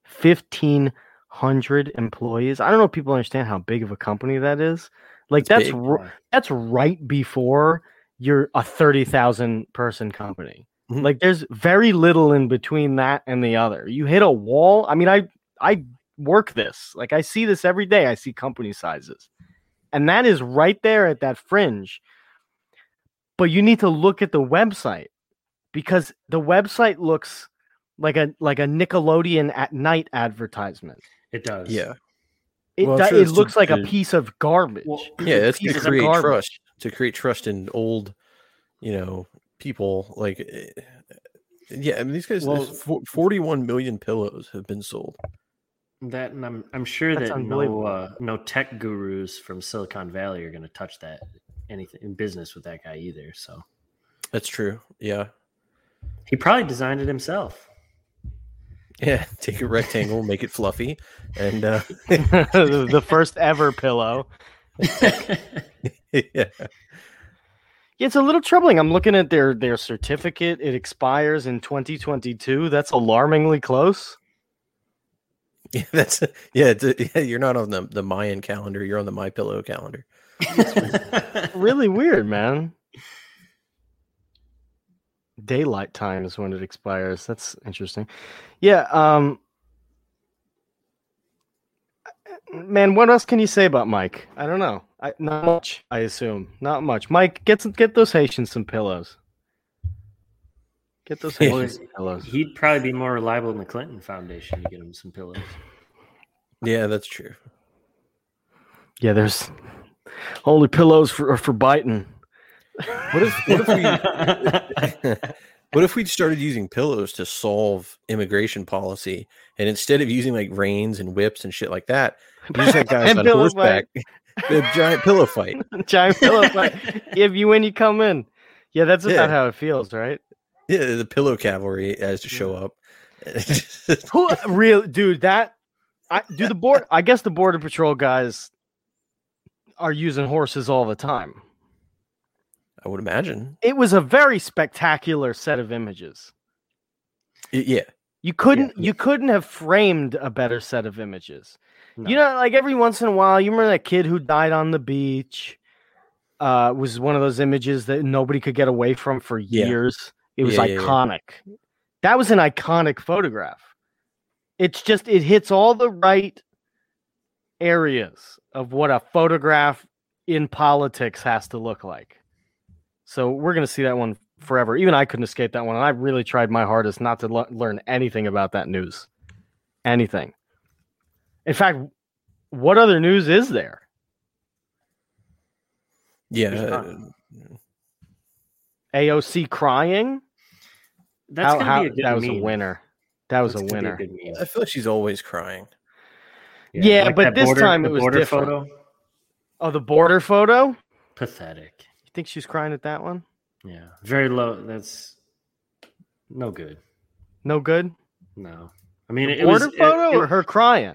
1,500 employees, I don't know if people understand how big of a company that is. Like that's right before you're a 30,000 person company. Mhm. Like there's very little in between that and the other. You hit a wall. I mean, I work this. Like I see this every day. I see company sizes. And that is right there at that fringe. But you need to look at the website because the website looks like a Nickelodeon at night advertisement. It does. Yeah. It Well, I'm sure it it's looks like a to- piece of garbage. Well, Yeah, it's to Pieces of create garbage. trust. To create trust in old, people. Like, yeah, I mean, these guys. Well- 41 million pillows have been sold. That, and I'm sure That's that unbelievable. no tech gurus from Silicon Valley are going to touch that anything in business with that guy either. So That's true. Yeah. he probably designed it himself. Yeah, Take a rectangle, make it fluffy, and the first ever pillow. yeah. It's a little troubling. I'm looking at their certificate. It expires in 2022. That's alarmingly close. Yeah, that's yeah. You're not on the Mayan calendar. You're on the MyPillow calendar. Really weird, man. Daylight time is when it expires. That's interesting. Yeah. Man, what else can you say about Mike? I don't know. Not much. I assume not much. Mike, get those Haitians some pillows. Get those Haitians some pillows. He'd probably be more reliable than the Clinton Foundation to get him some pillows. Yeah, that's true. Yeah, there's only pillows for biting. What if we started using pillows to solve immigration policy, and instead of using like reins and whips and shit like that, you just had guys And on pillow horseback, a giant pillow fight. Giant pillow fight. If you win, you come in. Yeah, that's about Yeah. how it feels, right? Yeah, the pillow cavalry has to show up. Who real dude? I guess the border patrol guys are using horses all the time. I would imagine. It was a very spectacular set of images. Yeah. You couldn't have framed a better set of images. No. You know, like every once in a while, you remember that kid who died on the beach? Was one of those images that nobody could get away from for years. It was iconic. That was an iconic photograph. It's just it hits all the right areas of what a photograph in politics has to look like. So we're going to see that one forever. Even I couldn't escape that one. And I really tried my hardest not to learn anything about that news. Anything. In fact, what other news is there? Yeah. AOC crying? That's gonna be a good that was meme. a winner. That was That's a gonna be winner. good meme. I feel like she's always crying. Yeah, like but that this time it the was border different. photo. Oh, the border photo? Pathetic. You think she's crying at that one? Yeah, very low. That's no good. No good? No, I mean it Border was photo or her crying?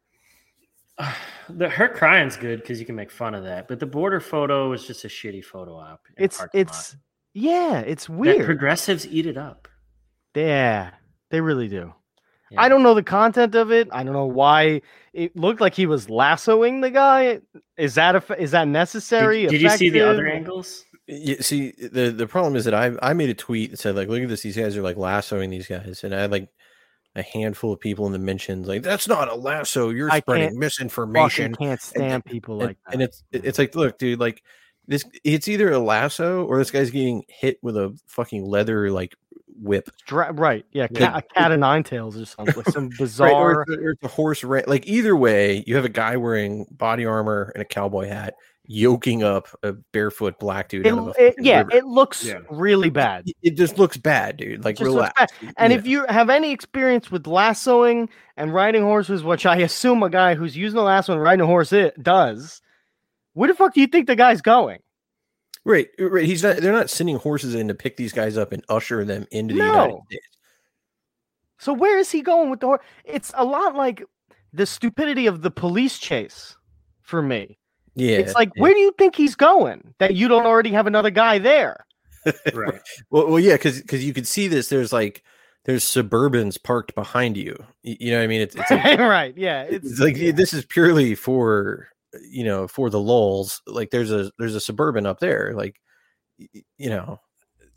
her crying's good because you can make fun of that, but the border photo is just a shitty photo op. in a parking lot. Yeah, it's That weird. progressives eat it up. Yeah, they really do. Yeah. I don't know the content of it. I don't know why it looked like he was lassoing the guy. Is that necessary? Did you see the other Effective? angles? Yeah, see, the problem is that I made a tweet that said, like, look at this, these guys are like lassoing these guys, and I had like a handful of people in the mentions like, that's not a lasso, you're I spreading Fucking misinformation. can't stand people like that. And it's like, look, dude, like this, it's either a lasso or this guy's getting hit with a fucking leather like whip. Right? Yeah, Yeah. a cat of nine tails or something. Like some Right, bizarre. or it's a horse like either way, you have a guy wearing body armor and a cowboy hat yoking up a barefoot black dude. out of a fucking river. It looks Yeah. really bad. It just looks bad, dude. Like, Just looks relax. bad. And Yeah. if you have any experience with lassoing and riding horses, which I assume a guy who's using a lasso and riding a horse does, where the fuck do you think the guy's going? Right. He's not. They're not sending horses in to pick these guys up and usher them into the No. United States. So where is he going with the horse? It's a lot like the stupidity of the police chase for me. Yeah. It's like, yeah. where do you think he's going that you don't already have another guy there? Right. Well, yeah, because you could see this. There's Suburbans parked behind you. You know what I mean? It's like, Right. Yeah. it's like this is purely for for the lulls. Like there's a Suburban up there. Like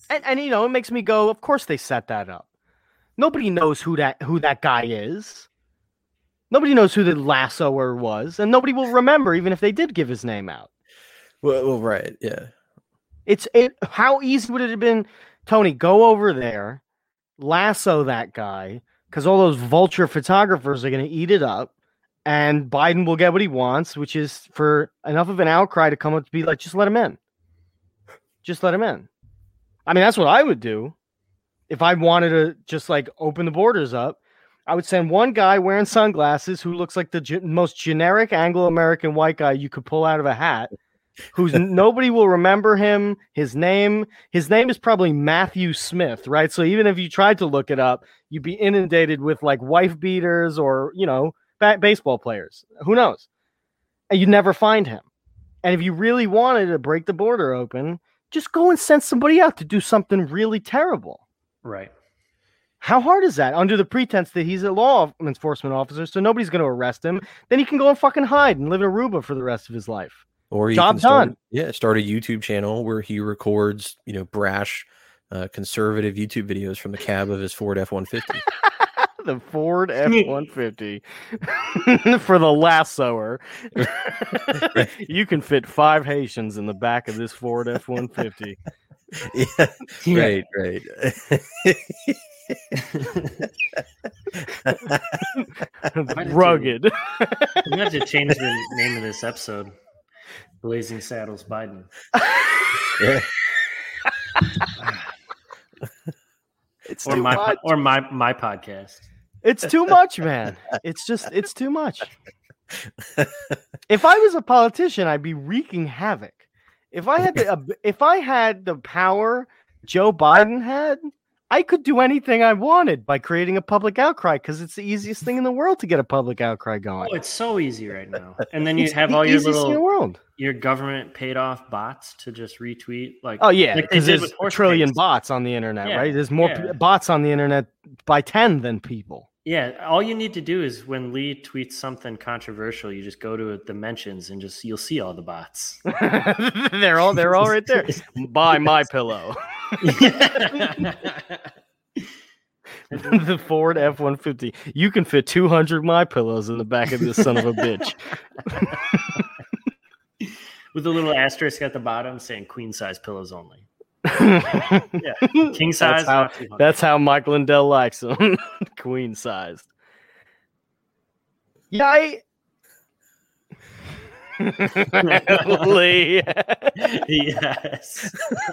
And you know, it makes me go, of course they set that up. Nobody knows who that guy is. Nobody knows who the lassoer was, and nobody will remember even if they did give his name out. Well, right, yeah. How easy would it have been, Tony, go over there, lasso that guy, because all those vulture photographers are going to eat it up, and Biden will get what he wants, which is for enough of an outcry to come up to be like, just let him in. Just let him in. I mean, that's what I would do. If I wanted to just like open the borders up, I would send one guy wearing sunglasses who looks like the most generic Anglo-American white guy you could pull out of a hat, who's nobody will remember him. His name is probably Matthew Smith, right? So even if you tried to look it up, you'd be inundated with like wife beaters or, you know, baseball players. Who knows? And you'd never find him. And if you really wanted to break the border open, just go and send somebody out to do something really terrible. Right. How hard is that? Under the pretense that he's a law enforcement officer, so nobody's going to arrest him. Then he can go and fucking hide and live in Aruba for the rest of his life. Or job done. Start a YouTube channel where he records, you know, brash, conservative YouTube videos from the cab of his Ford F-150. The Ford F-150 for the lassoer. Right. You can fit 5 Haitians in the back of this Ford F-150. Yeah, right. Rugged. We have to change the name of this episode. Blazing Saddles Biden. Yeah. It's or too my much. or my podcast. It's too much, man. It's too much. If I was a politician, I'd be wreaking havoc. If I had the power Joe Biden had, I could do anything I wanted by creating a public outcry because it's the easiest thing in the world to get a public outcry going. Oh, it's so easy right now. And then you have all your your government paid off bots to just retweet. Like, oh yeah, like because there's a trillion bots on the internet, right? There's more bots on the internet by 10 than people. Yeah, all you need to do is when Lee tweets something controversial, you just go to the mentions and you'll see all the bots. they're all right there. Buy my pillow. The Ford F-150. You can fit 200 my pillows in the back of this son of a bitch. With a little asterisk at the bottom saying queen size pillows only. Yeah, king size. That's how Mike Lindell likes them. Queen sized. Yeah, Lee. Yes.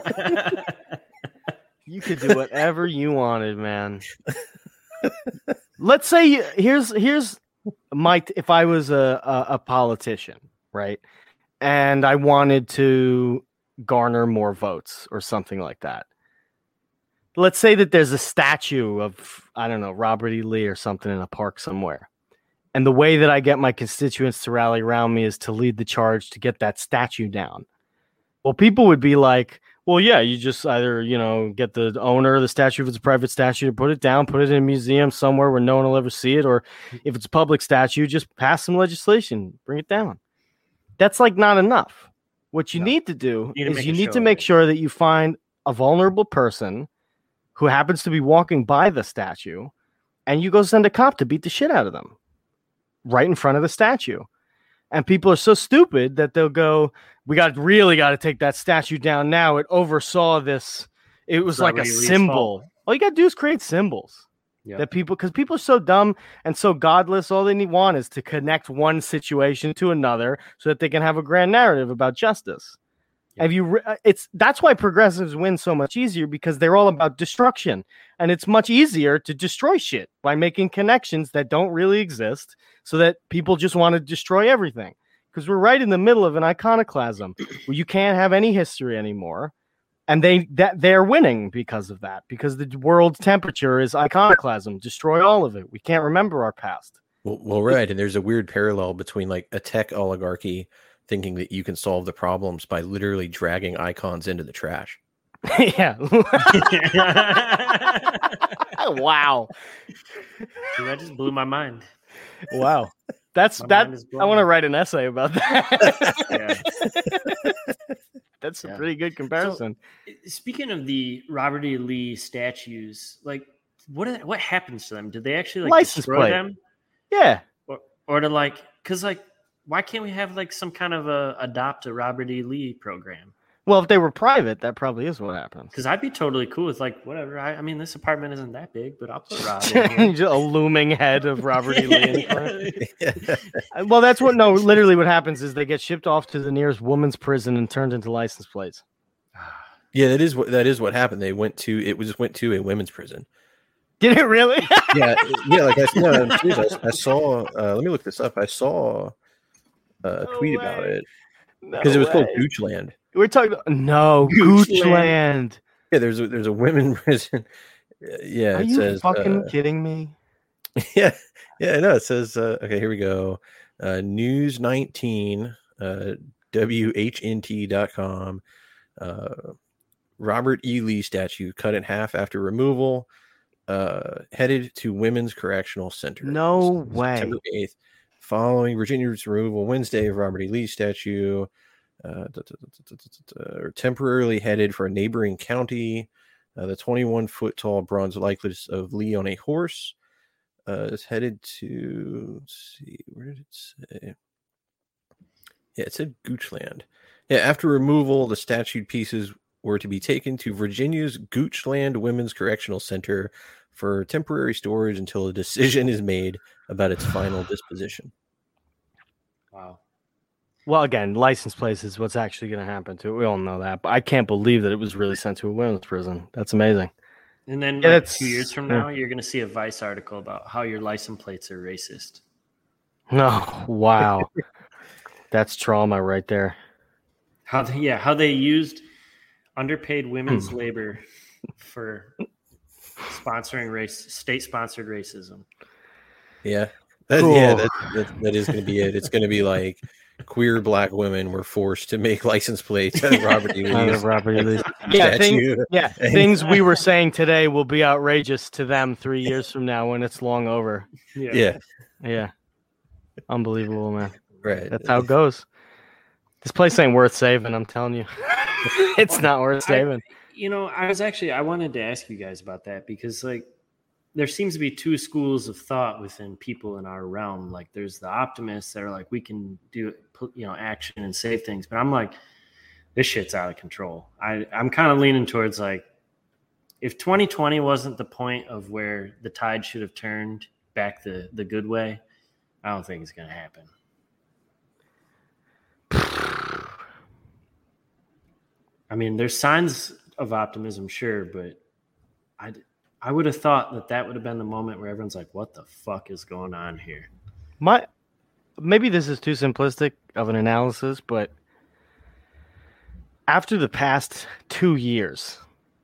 You could do whatever you wanted, man. Let's say here's Mike. If I was a politician, right, and I wanted to garner more votes or something like that. Let's say that there's a statue of, I don't know, Robert E. Lee or something in a park somewhere. And the way that I get my constituents to rally around me is to lead the charge to get that statue down. Well, people would be like, well, yeah, you just either, you know, get the owner of the statue, if it's a private statue, to put it down, put it in a museum somewhere where no one will ever see it. Or if it's a public statue, just pass some legislation, bring it down. That's like not enough. What you need to do is you need to make sure that you find a vulnerable person who happens to be walking by the statue, and you go send a cop to beat the shit out of them right in front of the statue. And people are so stupid that they'll go, we really got to take that statue down now. It oversaw this. It was like a symbol. All you got to do is create symbols. Yep. That because people are so dumb and so godless, all they want is to connect one situation to another so that they can have a grand narrative about justice. Yep. That's why progressives win so much easier, because they're all about destruction, and it's much easier to destroy shit by making connections that don't really exist, so that people just want to destroy everything. Because we're right in the middle of an iconoclasm where you can't have any history anymore. And they're winning because of that, because the world's temperature is iconoclasm. Destroy all of it. We can't remember our past. Well, right. And there's a weird parallel between like a tech oligarchy thinking that you can solve the problems by literally dragging icons into the trash. Yeah. Wow. Dude, that just blew my mind. Wow. I want to write an essay about that. That's a pretty good comparison. So, speaking of the Robert E. Lee statues, like what happens to them? Did they actually like License destroy plate. them? Yeah. Or to like, because like, why can't we have like some kind of adopt a Robert E. Lee program? Well, if they were private, that probably is what happens. Because I'd be totally cool with like whatever. I mean, this apartment isn't that big, but I'll put Rob in here. A looming head of Robert E. Lee. Well, that's what. No, literally, what happens is they get shipped off to the nearest woman's prison and turned into license plates. Yeah, that is what happened. They went to a women's prison. Did it really? yeah. Like I saw. Let me look this up. I saw a tweet about it because it was called Goochland. We're talking about Goochland. Yeah, there's a women prison. Yeah, Are you fucking kidding me? Yeah, no, it says okay, here we go. News 19, WHNT.com. Robert E. Lee statue cut in half after removal. Headed to Women's Correctional Center. No way. September 8th, following Virginia's removal Wednesday of Robert E. Lee statue. Or temporarily headed for a neighboring county. The 21-foot tall bronze likeness of Lee on a horse is headed to. Let's see, where did it say? Yeah, it said Goochland. Yeah, after removal, the statued pieces were to be taken to Virginia's Goochland Women's Correctional Center for temporary storage until a decision is made about its final disposition. Wow. Well, again, license plates is what's actually going to happen to it. We all know that, but I can't believe that it was really sent to a women's prison. That's amazing. And then like 2 years from now, you're going to see a Vice article about how your license plates are racist. No, wow. That's trauma right there. How they used underpaid women's labor for sponsoring state-sponsored racism. Yeah. That is going to be it. It's going to be like queer black women were forced to make license plates out of Robert E. Lee. Things we were saying today will be outrageous to them 3 years from now when it's long over. Yeah. Unbelievable, man. Right. That's how it goes. This place ain't worth saving, I'm telling you. It's not worth saving. I wanted to ask you guys about that because like there seems to be two schools of thought within people in our realm. Like there's the optimists that are like, we can do, action and save things. But I'm like, this shit's out of control. I'm kind of leaning towards like, if 2020 wasn't the point of where the tide should have turned back the good way, I don't think it's going to happen. I mean, there's signs of optimism, sure, but I would have thought that would have been the moment where everyone's like, what the fuck is going on here? Maybe this is too simplistic of an analysis, but after the past 2 years,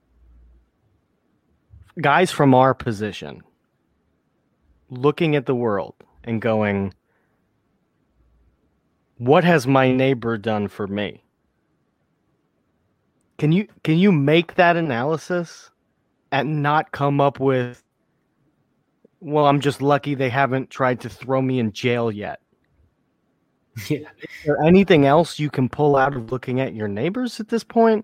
guys from our position looking at the world and going, what has my neighbor done for me? Can you make that analysis and not come up with, well, I'm just lucky they haven't tried to throw me in jail yet? Yeah. Is there anything else you can pull out of looking at your neighbors at this point?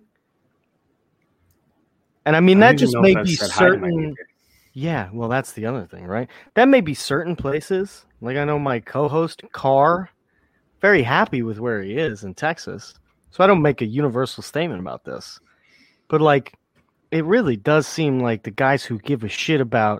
And I mean, that just may be certain. Yeah, well, that's the other thing, right? That may be certain places. Like I know my co-host, Carr, very happy with where he is in Texas. So I don't make a universal statement about this. But like, it really does seem like the guys who give a shit about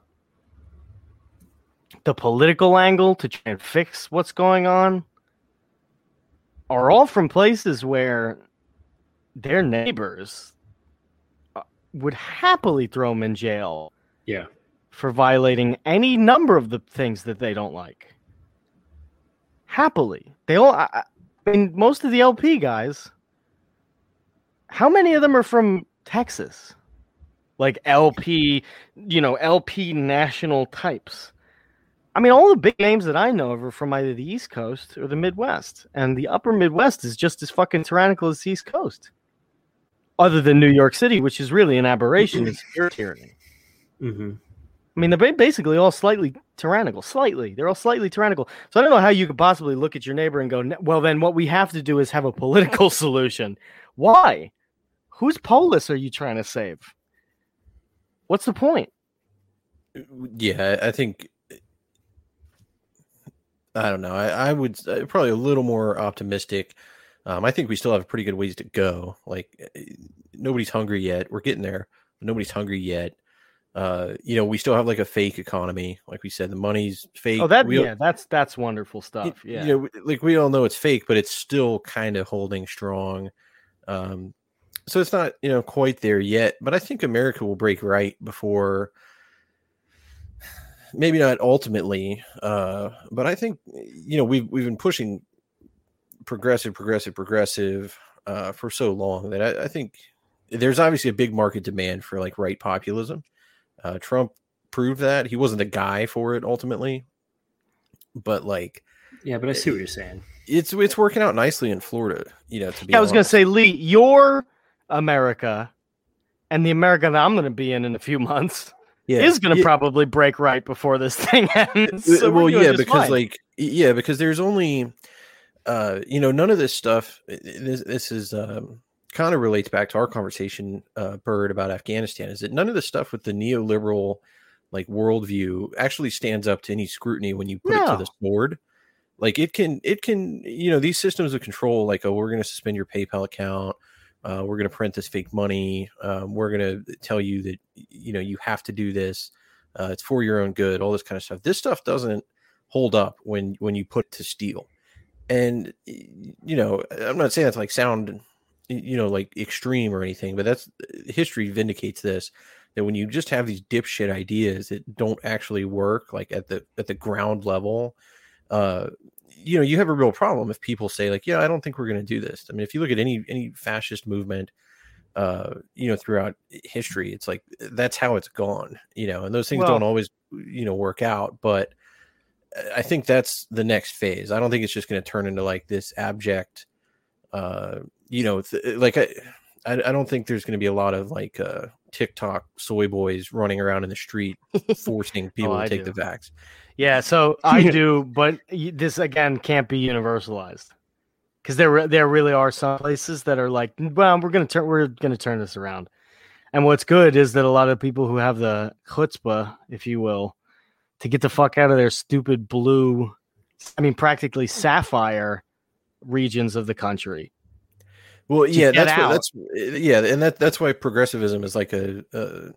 the political angle to try and fix what's going on are all from places where their neighbors would happily throw them in jail. Yeah. For violating any number of the things that they don't like. Happily. I mean, most of the LP guys, how many of them are from Texas? Like LP, LP national types. I mean, all the big names that I know of are from either the East Coast or the Midwest. And the upper Midwest is just as fucking tyrannical as the East Coast. Other than New York City, which is really an aberration. It's pure tyranny. Mm-hmm. I mean, they're basically all slightly tyrannical. They're all slightly tyrannical. So I don't know how you could possibly look at your neighbor and go, well, then what we have to do is have a political solution. Why? Whose polis are you trying to save? What's the point? Yeah, I think, I don't know. I would probably a little more optimistic. I think we still have pretty good ways to go. Like, nobody's hungry yet. We're getting there, but nobody's hungry yet. We still have like a fake economy. Like we said, the money's fake. Oh, that's wonderful stuff. Yeah. Like we all know it's fake, but it's still kind of holding strong. So it's not, quite there yet, but I think America will break right before, maybe not ultimately, but I think, we've been pushing progressive for so long that I think there's obviously a big market demand for like right populism. Trump proved that. He wasn't the guy for it ultimately, but like, yeah, but I see what you're saying. It's working out nicely in Florida, to be I was going to say, Lee, your America and the America that I'm going to be in a few months is going to probably break right before this thing ends. So because there's only, none of this stuff. This is kind of relates back to our conversation, Bird, about Afghanistan. Is that none of the stuff with the neoliberal like worldview actually stands up to any scrutiny when you put it to the sword. Like it can, these systems of control, like, oh, we're going to suspend your PayPal account. We're going to print this fake money. We're going to tell you that, you have to do this. It's for your own good, all this kind of stuff. This stuff doesn't hold up when you put it to steel. And, I'm not saying that's like sound, like extreme or anything, but that's history vindicates this, that when you just have these dipshit ideas that don't actually work, like at the ground level, you have a real problem if people say like, yeah, I don't think we're going to do this. I mean, if you look at any fascist movement, throughout history, it's like, that's how it's gone, and those things don't always, work out. But I think that's the next phase. I don't think it's just going to turn into like this abject, I don't think there's going to be a lot of like TikTok soy boys running around in the street forcing people to take the vax. Yeah, so I do, but this again can't be universalized because there really are some places that are like, well, we're gonna turn this around. And what's good is that a lot of people who have the chutzpah, if you will, to get the fuck out of their stupid blue, practically sapphire regions of the country. Well, yeah, that's why progressivism is like an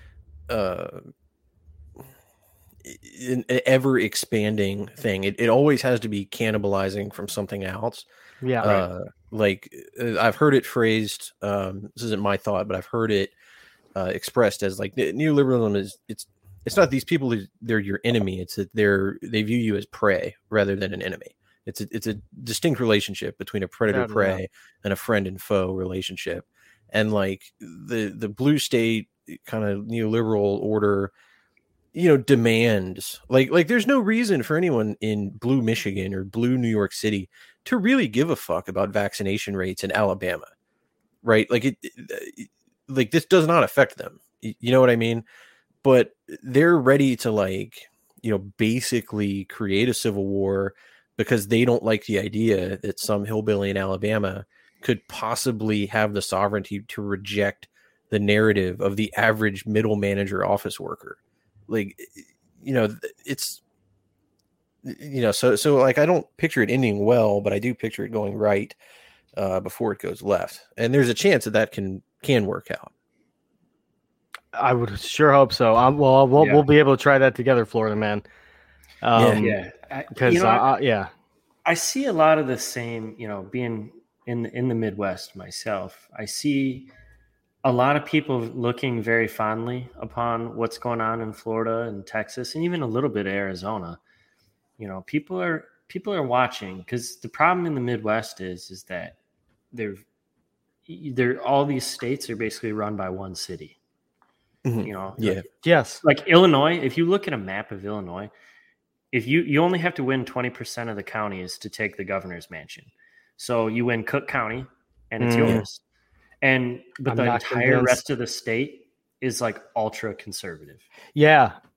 ever expanding thing. It always has to be cannibalizing from something else. Yeah. I've heard it phrased. This isn't my thought, but I've heard it expressed as like neoliberalism is it's not these people they're your enemy. It's that they view you as prey rather than an enemy. It's a distinct relationship between a predator prey and a friend and foe relationship. And like the blue state kind of neoliberal order, demands like there's no reason for anyone in blue Michigan or blue New York City to really give a fuck about vaccination rates in Alabama, right? Like like this does not affect them. You know what I mean? But they're ready to basically create a civil war because they don't like the idea that some hillbilly in Alabama could possibly have the sovereignty to reject the narrative of the average middle manager office worker. Like, it's, so like, I don't picture it ending well, but I do picture it going right before it goes left. And there's a chance that can work out. I would sure hope so. We'll be able to try that together, Florida man. Because I see a lot of the same, being in the Midwest myself. I see a lot of people looking very fondly upon what's going on in Florida and Texas and even a little bit of Arizona. People are watching, because the problem in the Midwest is that they're all these states are basically run by one city. Mm-hmm. Yes. Like Illinois, if you look at a map of Illinois, if you only have to win 20% of the counties to take the governor's mansion. So you win Cook County and it's yours. But the entire rest of the state is like ultra conservative. Yeah.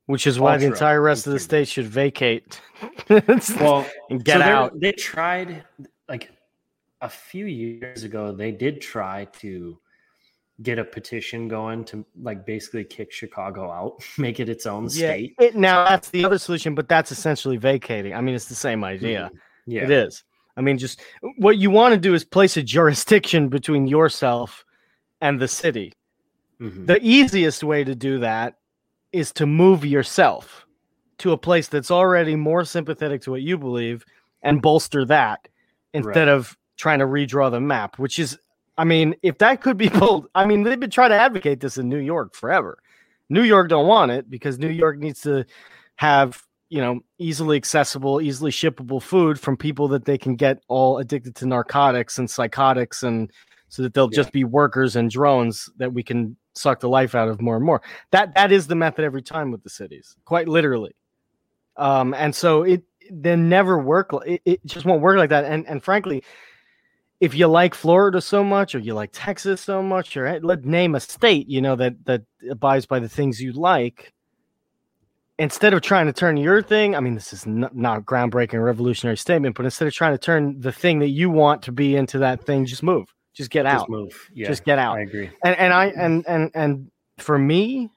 which is why the Ultra. entire rest of the state should vacate. Well, and get out. They tried, like a few years ago, they did try to get a petition going to like basically kick Chicago out, make it its own state. Now that's the other solution, but that's essentially vacating. I mean, it's the same idea. Yeah, it is. I mean, just what you want to do is place a jurisdiction between yourself and the city. Mm-hmm. The easiest way to do that is to move yourself to a place that's already more sympathetic to what you believe and bolster that instead of trying to redraw the map, which is, I mean, if that could be pulled, I mean, they've been trying to advocate this in New York forever. New York don't want it because New York needs to have, you know, easily accessible, easily shippable food from people that they can get all addicted to narcotics and psychotics, and so that they'll just be workers and drones that we can suck the life out of more and more. That is the method every time with the cities, quite literally. And so they never work. It just won't work like that. And frankly, if you like Florida so much, or you like Texas so much, or let's name a state, you know, that abides by the things you like, instead of trying to turn your thing, I mean, this is not a groundbreaking revolutionary statement, but instead of trying to turn the thing that you want to be into that thing, just move, just get out, move. Yeah, just get out. I agree. And for me,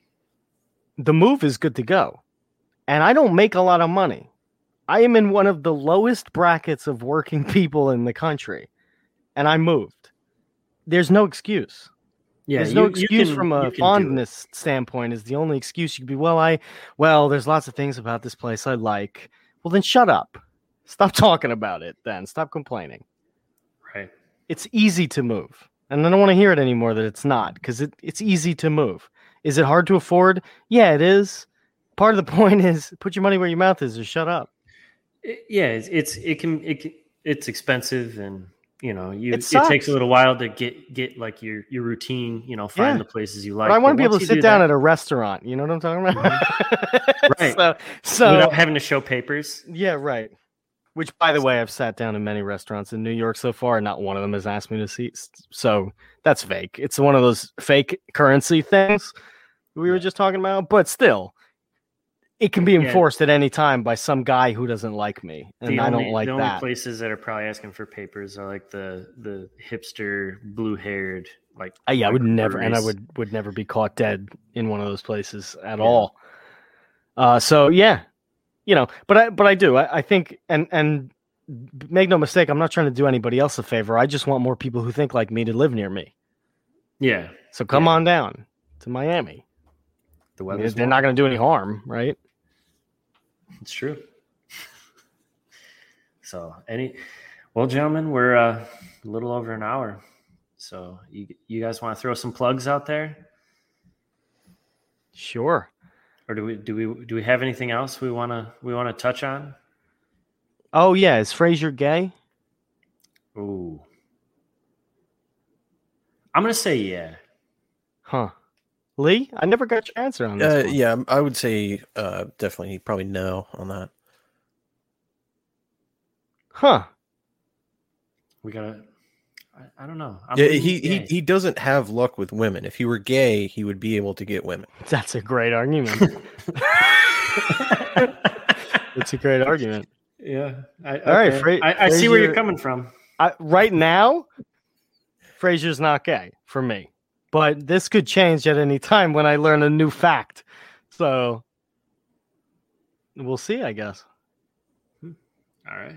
the move is good to go. And I don't make a lot of money. I am in one of the lowest brackets of working people in the country, and I moved. There's no excuse. Yeah, there's no excuse from a fondness standpoint. Is the only excuse you could be. Well, there's lots of things about this place I like. Well, then shut up. Stop talking about it. Then stop complaining. Right. It's easy to move, and I don't want to hear it anymore that it's not, because it's easy to move. Is it hard to afford? Yeah, it is. Part of the point is put your money where your mouth is, or shut up. It's expensive, and you know, it takes a little while to get like your routine, you know, find the places you like. But I want to be able to sit down at a restaurant. You know what I'm talking about? Mm-hmm. Right. So without having to show papers. Yeah, right. Which, by the way, I've sat down in many restaurants in New York so far, and not one of them has asked me to see. So that's fake. It's one of those fake currency things we were just talking about, but still. It can be enforced at any time by some guy who doesn't like me, and I don't like that. The only places that are probably asking for papers are like the hipster, blue-haired, like. I would never, and I would never be caught dead in one of those places at all. So yeah, you know, but I do. I think, and make no mistake, I'm not trying to do anybody else a favor. I just want more people who think like me to live near me. Yeah. So come on down to Miami. They're not going to do any harm, right? It's true. So, gentlemen, we're a little over an hour. So, you guys want to throw some plugs out there? Sure. Or do we have anything else we want to touch on? Oh yeah, is Frasier gay? Ooh, I'm gonna say yeah. Huh. Lee, I never got your answer on this one. Yeah, I would say definitely probably no on that. Huh. We gotta. I don't know. He doesn't have luck with women. If he were gay, he would be able to get women. That's a great argument. It's a great argument. Yeah. All right, I see where you're coming from. Right now, Frasier's not gay for me. But this could change at any time when I learn a new fact. So we'll see, I guess. All right.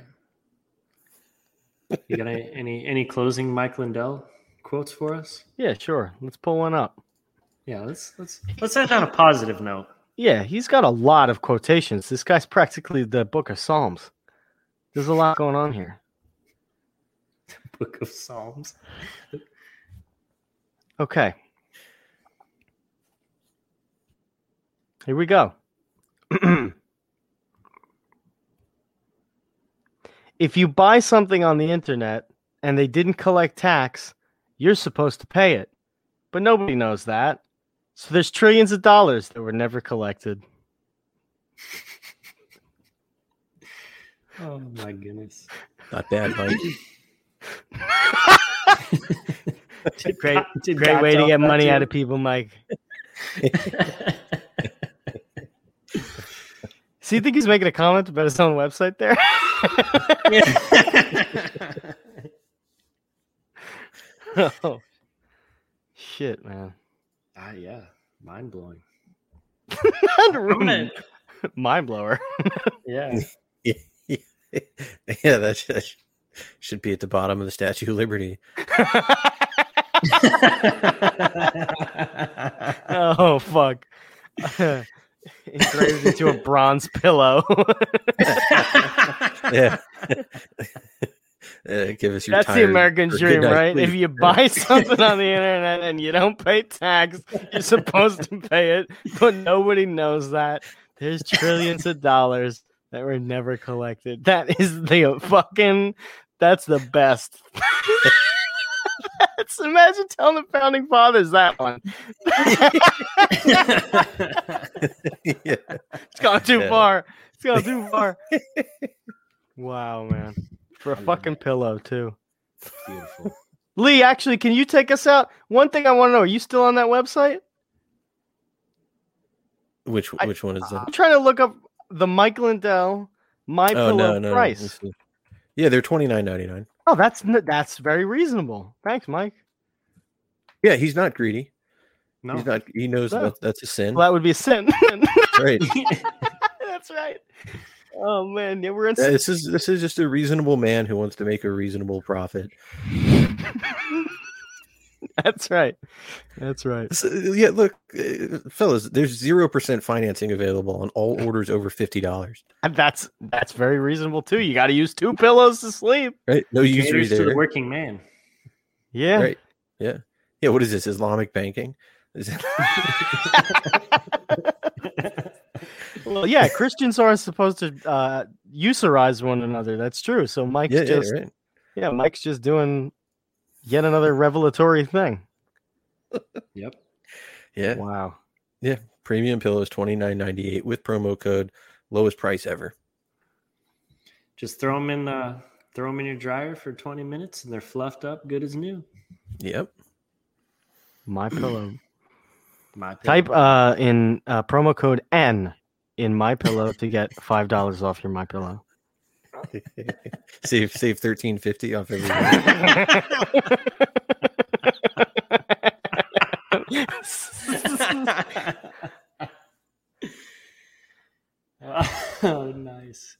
You got any closing Mike Lindell quotes for us? Yeah, sure. Let's pull one up. Yeah, let's end on a positive note. Yeah, he's got a lot of quotations. This guy's practically the Book of Psalms. There's a lot going on here. Book of Psalms. Okay. Here we go. If you buy something on the internet and they didn't collect tax, you're supposed to pay it. But nobody knows that. So there's trillions of dollars that were never collected. Oh my goodness. Not bad, Mike. Great way to get money out of people, Mike. So you think he's making a comment about his own website there? Oh, shit, man. Yeah, mind blowing. Mind blower. Yeah. Yeah, that should be at the bottom of the Statue of Liberty. Oh, fuck. Engraved into a bronze pillow. Yeah. Give us your That's the American dream, right? If you buy something on the internet and you don't pay tax, you're supposed to pay it, but nobody knows that. There's trillions of dollars that were never collected. That is that's the best. Imagine telling the founding fathers that one. Yeah. It's gone too far. It's gone too far. Wow, man. For a fucking pillow, too. Beautiful. Lee, actually, can you take us out? One thing I want to know, are you still on that website? Which one is that? I'm trying to look up the Mike Lindell MyPillow price. Yeah, they're $29.99. Oh, that's very reasonable. Thanks, Mike. Yeah, he's not greedy. No, he's not. He knows that's a sin. Well, that would be a sin. Right. That's right. Oh man, yeah, we're in. This is just a reasonable man who wants to make a reasonable profit. That's right. That's right. So, yeah, look, fellas, there's 0% financing available on all orders over $50. And that's very reasonable too. You got to use 2 pillows to sleep. Right? No usury Caters to there. the working man. Yeah. Right. Yeah. Yeah. What is this? Islamic banking? Well, yeah, Christians aren't supposed to usurize one another. That's true. So Mike's Mike's just doing yet another revelatory thing. Yep. Yeah. Wow. Yeah. Premium pillows $29.98 with promo code, lowest price ever. Just throw them in your dryer for 20 minutes and they're fluffed up good as new. Yep. MyPillow. MyPillow. Type in promo code N in MyPillow to get $5 off your MyPillow. save $13.50 off every Oh, nice.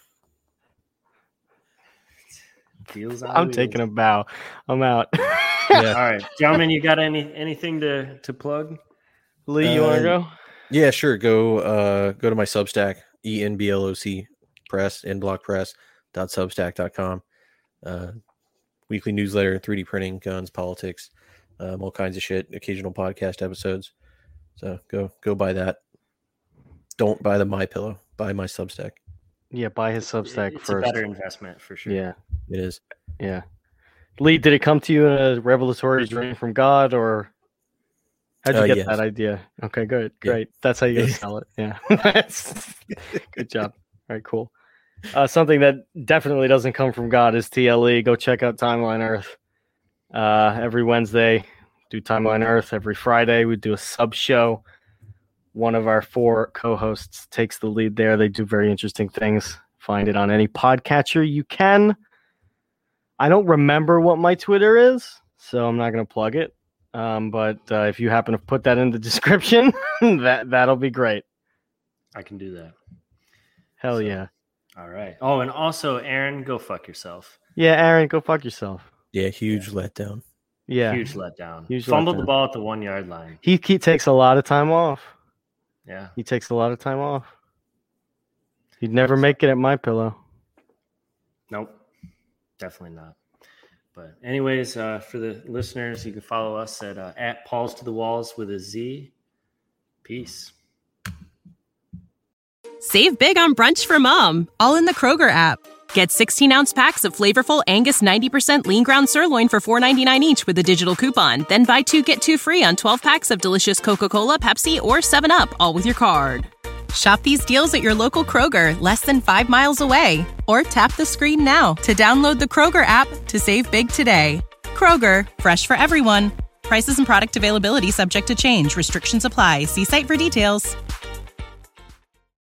Feels I'm taking a bow. I'm out. Yeah. All right, gentlemen, you got anything to plug? Lee, you want to go? Yeah, sure. Go to my Substack, ENBLOC Press, nblockpress.substack.com. Weekly newsletter, 3D printing, guns, politics, all kinds of shit, occasional podcast episodes. So go buy that. Don't buy the MyPillow. Buy my Substack. Yeah, buy his Substack it's first. a better investment for sure. Yeah, it is. Yeah. Lee, did it come to you in a revelatory dream from God, or how'd you get that idea? Okay, good. Great. That's how you gotta sell it. Yeah. Good job. All right, cool. Something that definitely doesn't come from God is TLE. Go check out Timeline Earth. Every Wednesday, do Timeline Earth. Every Friday, we do a sub show. One of our 4 co-hosts takes the lead there. They do very interesting things. Find it on any podcatcher you can. I don't remember what my Twitter is, so I'm not going to plug it. But if you happen to put that in the description, that'll be great. I can do that. Hell yeah. All right. Oh, and also, Aaron, go fuck yourself. Yeah, Aaron, go fuck yourself. Yeah, huge letdown. Yeah. Huge letdown. Fumbled the ball at the 1 yard line. He takes a lot of time off. Yeah. He takes a lot of time off. He'd never make it at MyPillow. Nope. Definitely not. But anyways, for the listeners, you can follow us at Paul's to the Walls with a Z. Peace. Save big on brunch for mom, all in the Kroger app. Get 16-ounce packs of flavorful Angus 90% lean ground sirloin for $4.99 each with a digital coupon. Then buy 2, get 2 free on 12 packs of delicious Coca-Cola, Pepsi, or 7-Up, all with your card. Shop these deals at your local Kroger, less than 5 miles away. Or tap the screen now to download the Kroger app to save big today. Kroger, fresh for everyone. Prices and product availability subject to change. Restrictions apply. See site for details.